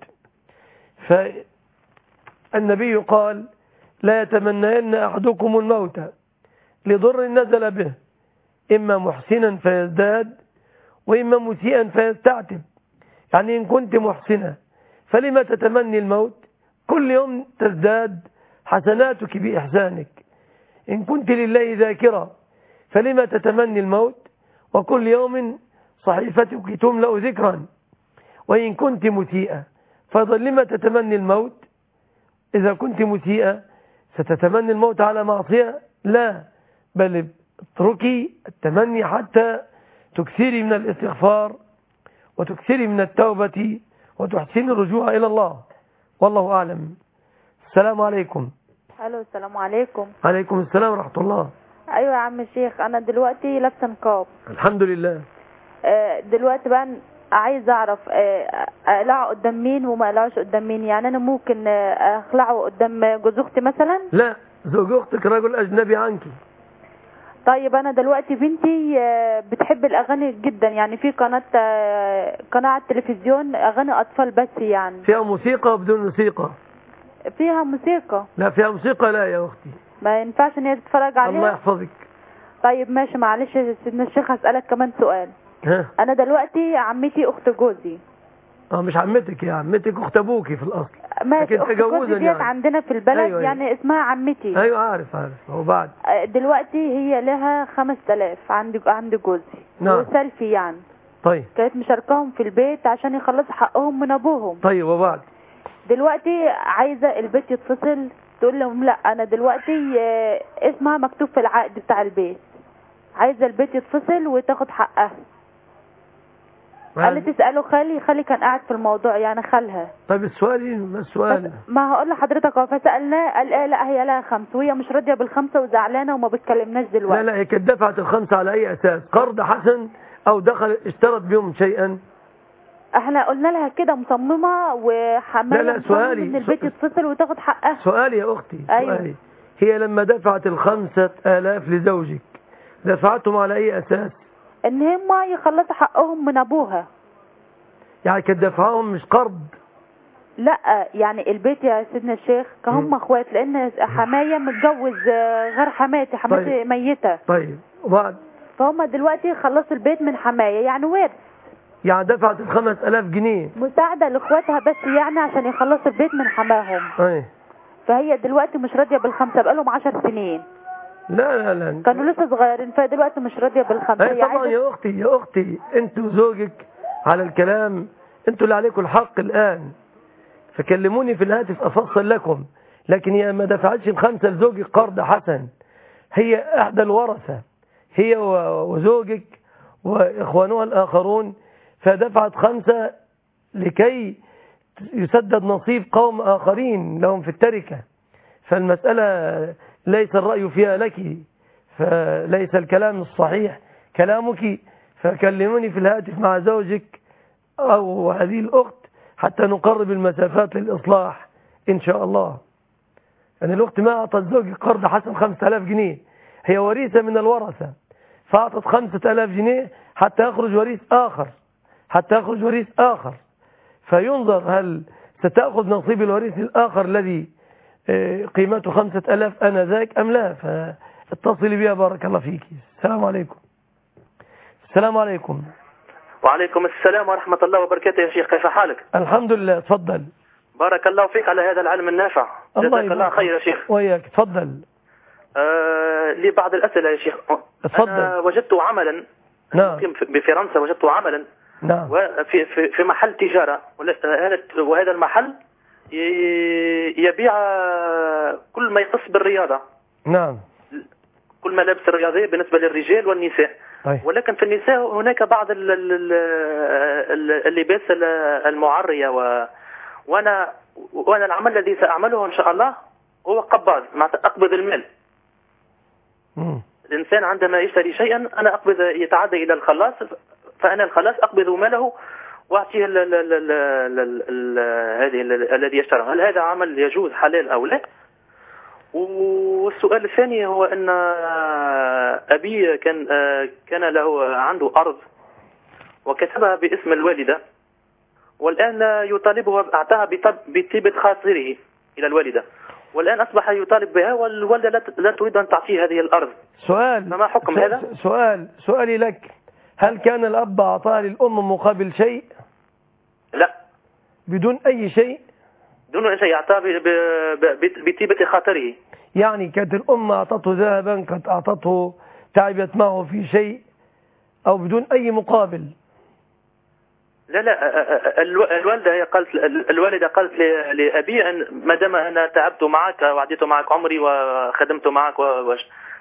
[SPEAKER 3] فالنبي قال لا يتمنين أحدكم الموت لضر نزل به، إما محسنا فيزداد وإما مسيئا فيستعتب. يعني إن كنت محسنا فلما تتمني الموت؟ كل يوم تزداد حسناتك بإحسانك. إن كنت لله ذاكرة فلما تتمني الموت؟ وكل يوم صحيفتك تملأ ذكرا. وإن كنت مسيئة فلما تتمني الموت؟ إذا كنت مسيئة ستتمني الموت على معصية؟ لا، بل اتركي التمني حتى تكثري من الاستغفار وتكثري من التوبة وتحسين الرجوع إلى الله والله أعلم. السلام عليكم.
[SPEAKER 19] الو السلام عليكم.
[SPEAKER 3] عليكم السلام ورحمة الله.
[SPEAKER 19] ايوه يا عم الشيخ، انا دلوقتي لابسه نقاب.
[SPEAKER 3] الحمد لله.
[SPEAKER 19] آه دلوقتي بقى عايز اعرف آه اقلعه قدام مين وما اقلعوش قدام مين؟ يعني انا ممكن آه اخلعه قدام جوز اختي مثلا؟
[SPEAKER 3] لا، زوج اختك رجل اجنبي عنك.
[SPEAKER 19] طيب انا دلوقتي بنتي آه بتحب الاغاني جدا، يعني في قناه آه قناه على التلفزيون اغاني اطفال بس. يعني
[SPEAKER 3] فيها موسيقى وبدون موسيقى؟
[SPEAKER 19] فيها موسيقى.
[SPEAKER 3] لا فيها موسيقى لا يا اختي،
[SPEAKER 19] ما ينفعش ان هي تتفرج عليها.
[SPEAKER 3] الله يحفظك.
[SPEAKER 19] طيب ماشي، معلش يا سيدنا الشيخ هسألك كمان سؤال.
[SPEAKER 3] ها؟
[SPEAKER 19] انا دلوقتي عمتي اخت جوزي.
[SPEAKER 3] اه مش عمتك، يا عمتك اخت ابوكي في الاصل.
[SPEAKER 19] ماشي، اخت جوزي ديت يعني عندنا في البلد. أيوة يعني أيوة. اسمها عمتي.
[SPEAKER 3] ايوه عارف عارف. وبعد
[SPEAKER 19] دلوقتي هي لها خمس تلاف عند عند جوزي.
[SPEAKER 3] نعم.
[SPEAKER 19] وسلفي يعني.
[SPEAKER 3] طيب.
[SPEAKER 19] كانت مشاركاهم في البيت عشان يخلصوا حقهم من ابوهم.
[SPEAKER 3] طيب وبعد
[SPEAKER 19] دلوقتي عايزه البيت يتفصل، تقول لهم لا انا دلوقتي اسمها مكتوب في العقد بتاع البيت، عايزه البيت يتفصل وتاخد حقها. قال لي تساله خالي، خالي كان قاعد في الموضوع يعني خالها.
[SPEAKER 3] طيب السؤال ما السؤال؟
[SPEAKER 19] ما هقول لحضرتك اهو. فسالناه قال ايه لا هي لها خمسه وهي مش راضيه بالخمسه وزعلانه وما بتكلمناش دلوقتي.
[SPEAKER 3] لا لا، هي كانت دفعت الخمسه على اي اساس؟ قرض حسن او دخل اشترت بهم شيئا؟
[SPEAKER 19] احنا قلنا لها كده مصممه وحمايه.
[SPEAKER 3] لا لا سؤالي
[SPEAKER 19] ان البيت يتفصل وتاخد حقها.
[SPEAKER 3] سؤالي يا اختي.
[SPEAKER 19] أيوة.
[SPEAKER 3] سؤالي هي لما دفعت الخمسة آلاف لزوجك دفعتهم على اي اساس؟
[SPEAKER 19] ان هم يخلصوا حقهم من ابوها. يعني
[SPEAKER 3] كانت دفعهم مش قرض؟
[SPEAKER 19] لا يعني البيت يا سيدنا الشيخ كهم اخوات، لان حمايه متجوز غير حماتي، حماتي طيب. ميته.
[SPEAKER 3] طيب وبعد؟
[SPEAKER 19] فهم دلوقتي خلصوا البيت من حمايه يعني ورث.
[SPEAKER 3] يعني دفعت الخمس الاف جنيه
[SPEAKER 19] مساعدة لاخواتها بس يعني عشان يخلصوا البيت من حماهم.
[SPEAKER 3] ايه.
[SPEAKER 19] فهي دلوقتي مش راضية بالخمسة بقالهم عشر سنين.
[SPEAKER 3] لا لا لا
[SPEAKER 19] كانوا لسه صغيرين، فدلوقتي مش راضية بالخمسة.
[SPEAKER 3] ايه طبعا يا اختي يا اختي انتوا زوجك على الكلام، انتوا اللي عليكم الحق الان، فكلموني في الهاتف افصل لكم. لكن هي ما دفعتش الخمسة لزوجك قرض حسن، هي احدى الورثة، هي وزوجك واخوانها الاخرون، فدفعت خمسة لكي يسدد نصيب قوم آخرين لهم في التركة. فالمسألة ليس الرأي فيها لك، فليس الكلام الصحيح كلامك، فكلموني في الهاتف مع زوجك أو هذه الأخت حتى نقرب المسافات للإصلاح إن شاء الله. يعني الأخت ما أعطت زوجك قرض حسب خمسة آلاف جنيه، هي وريثة من الورثة، فأعطت خمسة آلاف جنيه حتى يخرج وريث آخر حتى يخرج وريث آخر فينظر هل ستأخذ نصيب الوريث الآخر الذي قيمته خمسة آلاف آنذاك أم لا. فاتصلي بها بارك الله فيك. السلام عليكم. السلام عليكم.
[SPEAKER 10] وعليكم السلام ورحمة الله وبركاته يا شيخ، كيف حالك؟
[SPEAKER 3] الحمد لله، تفضل.
[SPEAKER 10] بارك الله فيك على هذا العلم النافع، جزاك الله خير يا شيخ.
[SPEAKER 3] وياك، تفضل.
[SPEAKER 10] آه لي بعض الأسئلة يا شيخ.
[SPEAKER 3] تفضل.
[SPEAKER 10] أنا وجدت عملا،
[SPEAKER 3] نعم،
[SPEAKER 10] بفرنسا وجدت عملا،
[SPEAKER 3] نعم،
[SPEAKER 10] في في في محل تجارة، وهذا المحل يبيع كل ما يخص بالرياضة،
[SPEAKER 3] نعم،
[SPEAKER 10] كل ملابس الرياضية بالنسبة للرجال والنساء.
[SPEAKER 3] طيب.
[SPEAKER 10] ولكن في النساء هناك بعض اللباس المعرية، و وانا وانا العمل الذي سأعمله ان شاء الله هو قباض، اقبض المال.
[SPEAKER 3] مم.
[SPEAKER 10] الانسان عندما يشتري شيئا انا اقبض، يتعدى الى الخلاص، فانا الخلاص اقبض ماله واعطيه هذه الذي اشترى. هل هذا عمل يجوز حلال او لا؟ والسؤال الثاني هو ان ابي كان كان له عنده ارض وكتبها باسم الوالده، والآن يطالبها، أعطاها بطيبة خاطره إلى الوالدة، والآن أصبح يطالب بها والوالدة لا تريد أن تعطيه هذه الأرض.
[SPEAKER 3] سؤال،
[SPEAKER 10] فما حكم هذا؟
[SPEAKER 3] سؤال سؤالي لك، هل كان الأب أعطاها للأم مقابل شيء؟
[SPEAKER 10] لا،
[SPEAKER 3] بدون أي شيء؟
[SPEAKER 10] بدون أي شيء، أعطاها بطيبة خاطره.
[SPEAKER 3] يعني كانت الأم أعطته ذهبا، كانت أعطته، تعبت معه في شيء، أو بدون أي مقابل؟
[SPEAKER 10] لا لا، الوالدة هي قالت، الوالدة قالت لأبي أن ما دام أنا تعبت معك وعديت معك عمري وخدمت معك وش،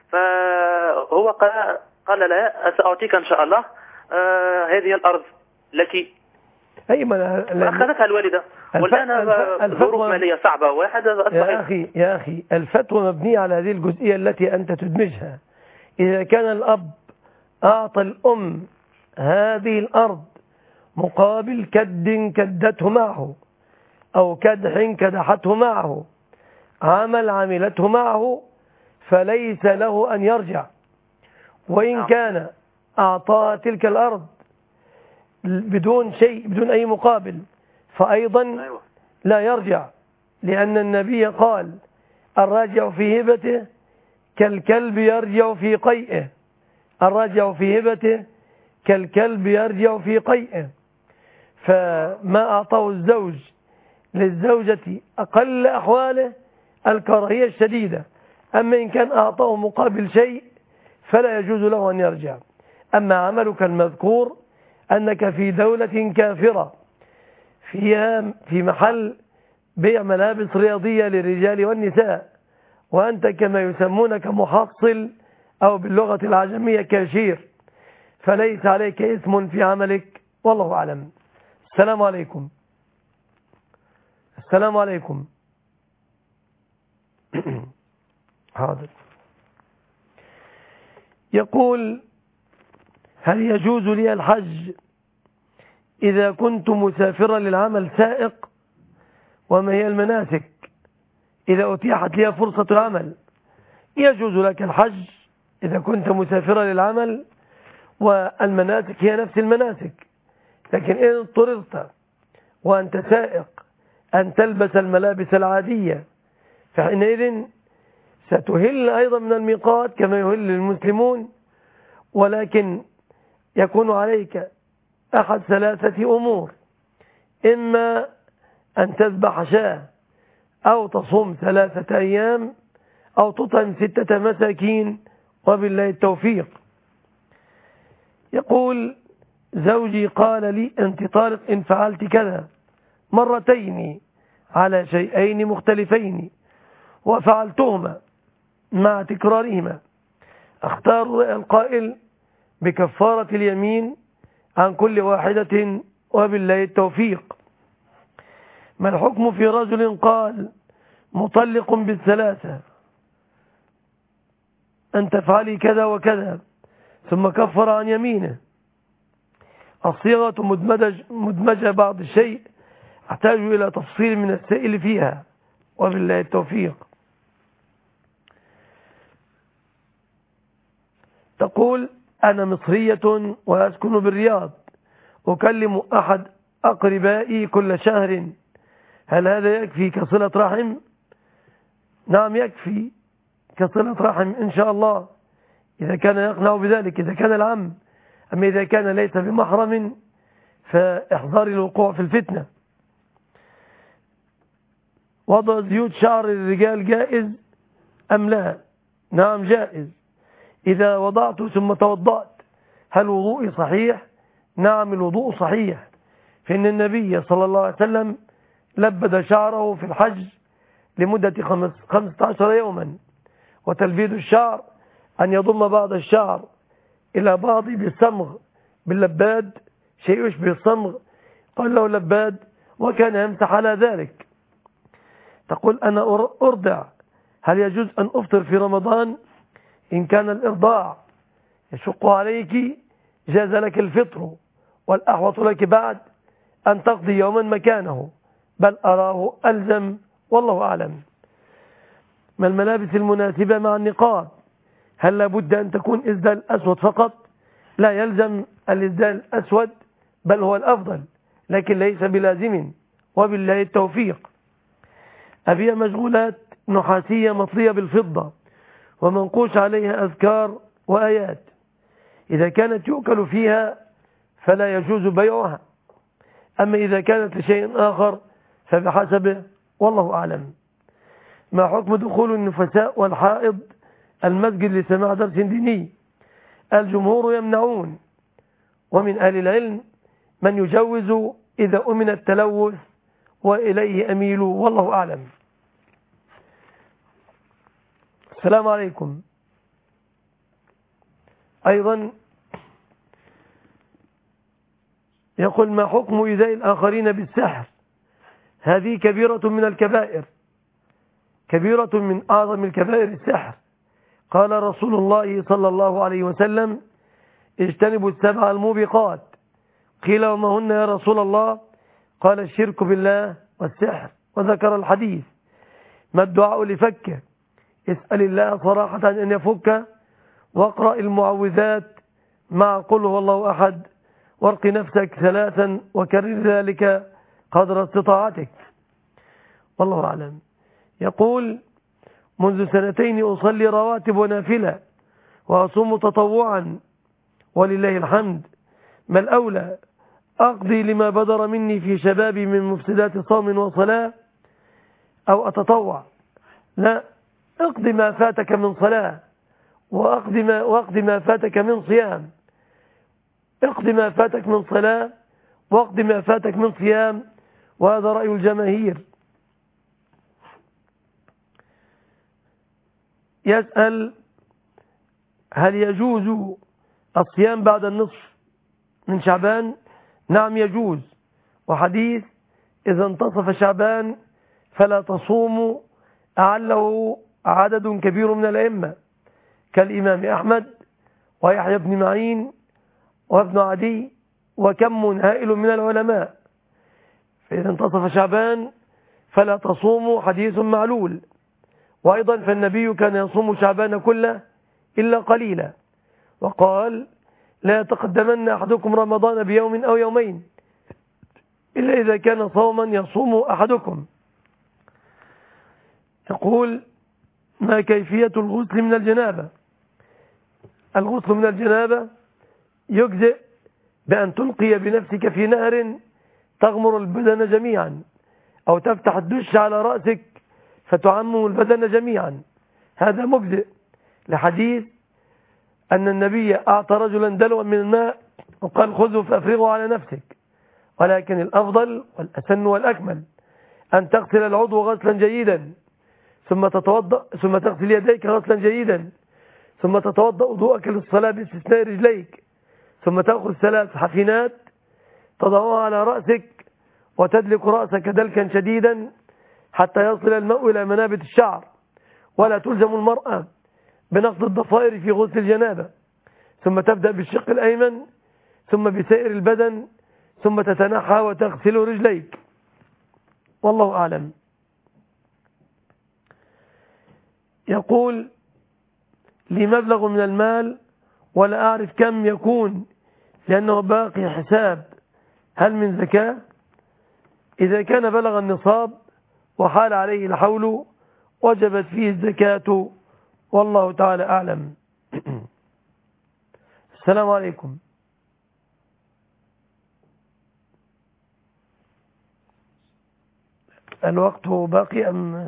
[SPEAKER 10] فهو قال, قال لها سأعطيك إن شاء الله آه هذه الأرض لك.
[SPEAKER 3] أي ما
[SPEAKER 10] أخذتها الوالدة، والآن ظروف مالية صعبة واحد.
[SPEAKER 3] يا أخي يا أخي الفتوى مبنية على هذه الجزئية التي أنت تدمجها. إذا كان الأب أعطى الأم هذه الأرض مقابل كد كدته معه، أو كدح كدحته معه، عمل عملته معه، فليس له أن يرجع. وإن كان أعطى تلك الأرض بدون شيء، بدون أي مقابل، فأيضا لا يرجع، لأن النبي قال الراجع في هبته كالكلب يرجع في قيئه، الراجع في هبته كالكلب يرجع في قيئه. فما أعطاه الزوج للزوجة أقل أحواله الكراهية الشديدة، أما إن كان أعطاه مقابل شيء فلا يجوز له أن يرجع. أما عملك المذكور أنك في دولة كافرة فيها في محل بيع ملابس رياضية للرجال والنساء، وأنت كما يسمونك محصل أو باللغة العجمية كاشير، فليس عليك اسم في عملك، والله أعلم. السلام عليكم. السلام عليكم. حاضر. يقول هل يجوز لي الحج إذا كنت مسافرا للعمل سائق؟ وما هي المناسك إذا أتيحت لي فرصة العمل؟ يجوز لك الحج إذا كنت مسافرا للعمل، والمناسك هي نفس المناسك، لكن إن اضطررت وأنت سائق أن تلبس الملابس العادية فحينئذ ستهل أيضا من الميقات كما يهل المسلمون، ولكن يكون عليك أحد ثلاثة أمور: إما أن تذبح شاة، أو تصوم ثلاثة أيام، أو تطعم ستة مساكين، وبالله التوفيق. يقول زوجي قال لي أنت طالق إن فعلت كذا مرتين على شيئين مختلفين، وفعلتهما مع تكرارهما، اختار القائل بكفارة اليمين عن كل واحدة، وبالله التوفيق. ما الحكم في رجل قال مطلق بالثلاثة أن تفعلي كذا وكذا، ثم كفر عن يمينه. الصيغة مدمجة, مدمجة بعض الشيء أحتاج إلى تفصيل من السائل فيها، وبالله التوفيق. تقول: أنا مصرية وأسكن بالرياض، أكلم أحد أقربائي كل شهر، هل هذا يكفي كصلة رحم؟ نعم يكفي كصلة رحم إن شاء الله، إذا كان يقنع بذلك، إذا كان العم. أما إذا كان ليس بمحرم فاحذر الوقوع في الفتنة. وضع زيوت شعر الرجال جائز أم لا؟ نعم جائز. إذا وضعت ثم توضأت هل وضوئي صحيح؟ نعم الوضوء صحيح، فإن النبي صلى الله عليه وسلم لبد شعره في الحج لمدة خمسة عشر يوما. وتلبيد الشعر أن يضم بعض الشعر إلى بعض بالصمغ باللباد، شيء يشبه الصمغ، قال له لباد، وكان يمسح على ذلك. تقول: أنا أرضع، هل يجوز أن أفطر في رمضان؟ إن كان الإرضاع يشق عليك جاز لك الفطر، والأحوط لك بعد أن تقضي يوما مكانه، بل أراه ألزم، والله أعلم. ما الملابس المناسبة مع النقاب؟ هل لابد أن تكون إسدال أسود فقط؟ لا يلزم الإسدال الأسود، بل هو الأفضل، لكن ليس بلازم، وبالله التوفيق. أبيع مشغولات نحاسية مطلية بالفضة ومنقوش عليها أذكار وآيات، إذا كانت يؤكل فيها فلا يجوز بيعها، أما إذا كانت لشيء آخر فبحسبه، والله أعلم. ما حكم دخول النفساء والحائض المسجد لسماع درس ديني؟ الجمهور يمنعون، ومن أهل العلم من يجوز إذا أمن التلوث، وإليه أميل، والله أعلم. السلام عليكم. أيضا يقول: ما حكم إيذاء الآخرين بالسحر؟ هذه كبيرة من الكبائر، كبيرة من أعظم الكبائر السحر. قال رسول الله صلى الله عليه وسلم: اجتنبوا السبع الموبقات. قيل: وما هن يا رسول الله؟ قال: الشرك بالله والسحر، وذكر الحديث. ما الدعاء لفكه؟ اسأل الله صراحة أن يفك، واقرأ المعوذات مع قل هو الله أحد، وارق نفسك ثلاثا، وكرر ذلك قدر استطاعتك، والله أعلم. يقول: منذ سنتين أصلي رواتب ونافلة وأصوم تطوعا ولله الحمد، ما الأولى؟ أقضي لما بدر مني في شبابي من مفسدات صوم وصلاة، أو أتطوع؟ لا، اقضي ما فاتك من صلاة، وأقضي ما, وأقضي ما فاتك من صيام. اقضي ما فاتك من صلاة، واقضي ما فاتك من صيام، وهذا رأي الجماهير. يسأل: هل يجوز الصيام بعد النصف من شعبان؟ نعم يجوز، وحديث إذا انتصف شعبان فلا تصوموا أعله عدد كبير من الأئمة كالإمام أحمد ويحيى بن معين وابن عدي وكم هائل من العلماء. فإذا انتصف شعبان فلا تصوموا حديث معلول. وأيضا فالنبي كان يصوم شعبان كله إلا قليلا، وقال: لا يتقدمن أحدكم رمضان بيوم أو يومين إلا إذا كان صوما يصوم أحدكم. يقول: ما كيفية الغسل من الجنابة؟ الغسل من الجنابة يجزئ بأن تلقي بنفسك في نهر تغمر البدن جميعا، أو تفتح الدش على رأسك فتعمم البدن جميعا، هذا مجزئ، لحديث أن النبي أعطى رجلا دلوا من الماء وقال: خذوا فأفرغوا على نفسك. ولكن الأفضل والأسن والأكمل أن تغسل العضو غسلا جيدا، ثم تتوضأ، ثم تغسل يديك غسلا جيدا، ثم تتوضأ وضوءك للصلاة باستثناء رجليك، ثم تأخذ ثلاث حفنات تضعها على رأسك وتدلك رأسك دلكا شديدا حتى يصل الماء إلى منابت الشعر. ولا تلزم المرأة بنقض الضفائر في غسل الجنابة، ثم تبدأ بالشق الأيمن ثم بسائر البدن ثم تتنحى وتغسل رجليك، والله أعلم. يقول لي مبلغ من المال ولا أعرف كم يكون لأنه باقي حساب، هل من زكاة؟ إذا كان بلغ النصاب وحال عليه الحول وجبت فيه الزكاة، والله تعالى أعلم. السلام عليكم. الوقت باقي أم؟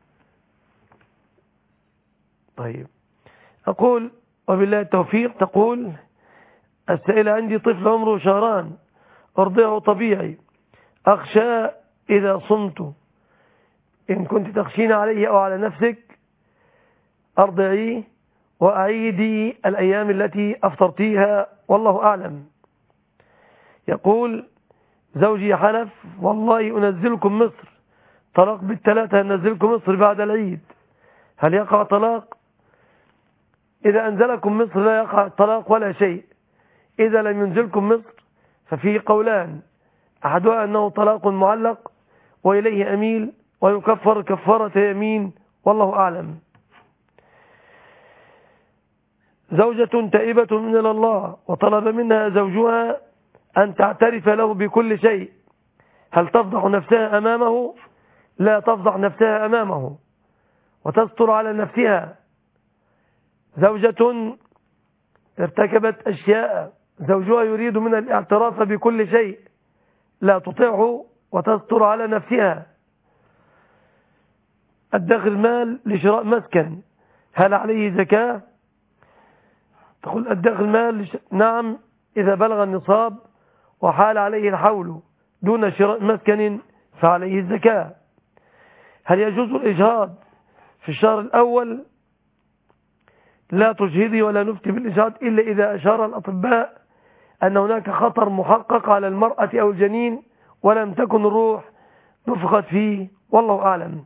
[SPEAKER 3] طيب. أقول وبالله التوفيق. تقول السائلة عندي طفل عمره شهران أرضعه طبيعي، أخشى إذا صمت، إن كنت تخشين عليه أو على نفسك أرضعيه وأعيدي الأيام التي أفطرتيها، والله أعلم. يقول زوجي حلف والله أنزلكم مصر، طلاق بالثلاثة أنزلكم مصر بعد العيد، هل يقع طلاق؟ إذا أنزلكم مصر لا يقع طلاق ولا شيء، إذا لم ينزلكم مصر ففيه قولان، أحدها أنه طلاق معلق وإليه أميل ويكفر كفارة يمين، والله أعلم. زوجة تائبة من الله وطلب منها زوجها أن تعترف له بكل شيء، هل تفضح نفسها أمامه؟ لا تفضح نفسها أمامه وتستر على نفسها. زوجة ارتكبت أشياء زوجها يريد منها الاعتراف بكل شيء، لا تطيعه وتستر على نفسها. أدخر مال لشراء مسكن، هل عليه زكاة؟ تقول أدخر مال لش... نعم، إذا بلغ النصاب وحال عليه الحول دون شراء مسكن فعليه الزكاة. هل يجوز الإجهاض في الشهر الأول؟ لا تجهضي ولا نفتي بالإجهاض إلا إذا أشار الأطباء أن هناك خطر محقق على المرأة أو الجنين ولم تكن الروح نفخت فيه، والله أعلم.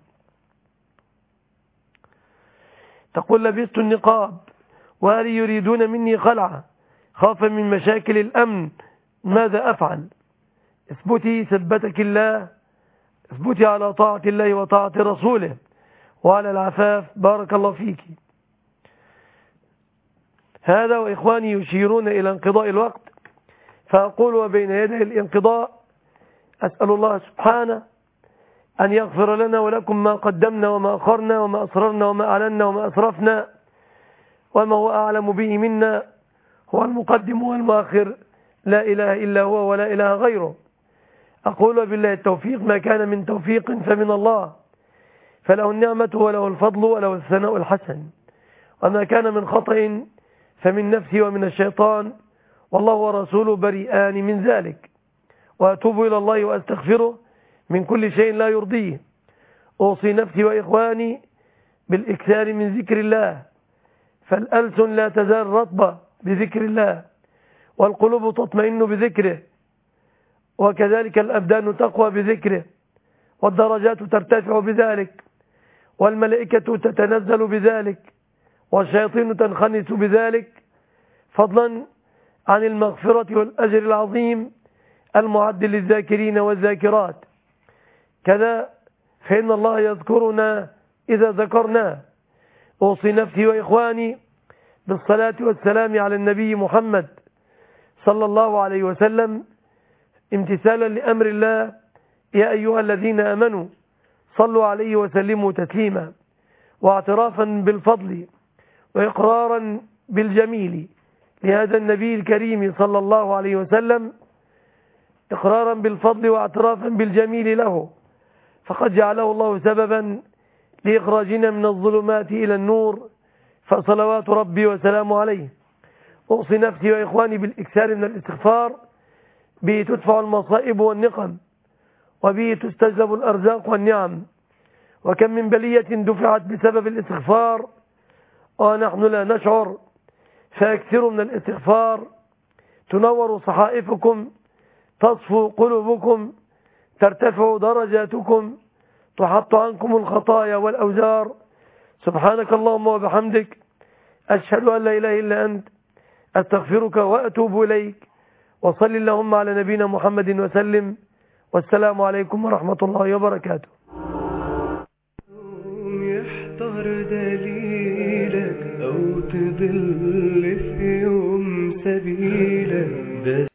[SPEAKER 3] تقول لبست النقاب وأهلي يريدون مني خلعة خافا من مشاكل الأمن، ماذا أفعل؟ اثبتي ثبتك الله، اثبتي على طاعة الله وطاعة رسوله وعلى العفاف، بارك الله فيك. هذا وإخواني يشيرون إلى انقضاء الوقت، فأقول وبين يدي الانقضاء أسأل الله سبحانه أن يغفر لنا ولكم ما قدمنا وما أخرنا وما أسررنا وما أعلنا وما أسرفنا وما هو أعلم به منا، هو المقدم والمؤخر، لا إله إلا هو ولا إله غيره. أقول بالله التوفيق، ما كان من توفيق فمن الله، فله النعمة وله الفضل وله الثناء الحسن، وما كان من خطأ فمن نفسي ومن الشيطان، والله ورسوله بريئان من ذلك، وأتوب إلى الله وأستغفره من كل شيء لا يرضيه. أوصي نفسي وإخواني بالإكثار من ذكر الله، فالألسن لا تزال رطبة بذكر الله، والقلوب تطمئن بذكره، وكذلك الأبدان تقوى بذكره، والدرجات ترتفع بذلك، والملائكة تتنزل بذلك، والشياطين تنخنس بذلك، فضلا عن المغفرة والأجر العظيم المعد للذاكرين والذاكرات. كذا فإن الله يذكرنا إذا ذكرناه. أوصي نفسي وإخواني بالصلاة والسلام على النبي محمد صلى الله عليه وسلم، امتثالا لأمر الله، يا أيها الذين آمنوا صلوا عليه وسلموا تسليما، واعترافا بالفضل وإقرارا بالجميل لهذا النبي الكريم صلى الله عليه وسلم، إقرارا بالفضل واعترافا بالجميل له، فقد جعله الله سببا لإخراجنا من الظلمات إلى النور، فصلوات ربي وسلامه عليه. أوصي نفسي وإخواني بالإكثار من الاستغفار، به تدفع المصائب والنقم، وبه تستجلب الأرزاق والنعم، وكم من بلية دفعت بسبب الاستغفار ونحن لا نشعر، فاكثروا من الاستغفار تنور صحائفكم، تصفو قلوبكم، ترتفع درجاتكم، تحط عنكم الخطايا والأوزار. سبحانك اللهم وبحمدك، أشهد أن لا إله إلا أنت أستغفرك وأتوب إليك. وصل اللهم على نبينا محمد وسلم، والسلام عليكم ورحمة الله وبركاته.
[SPEAKER 11] يحتار دليلك أو تضل في يوم سبيلك.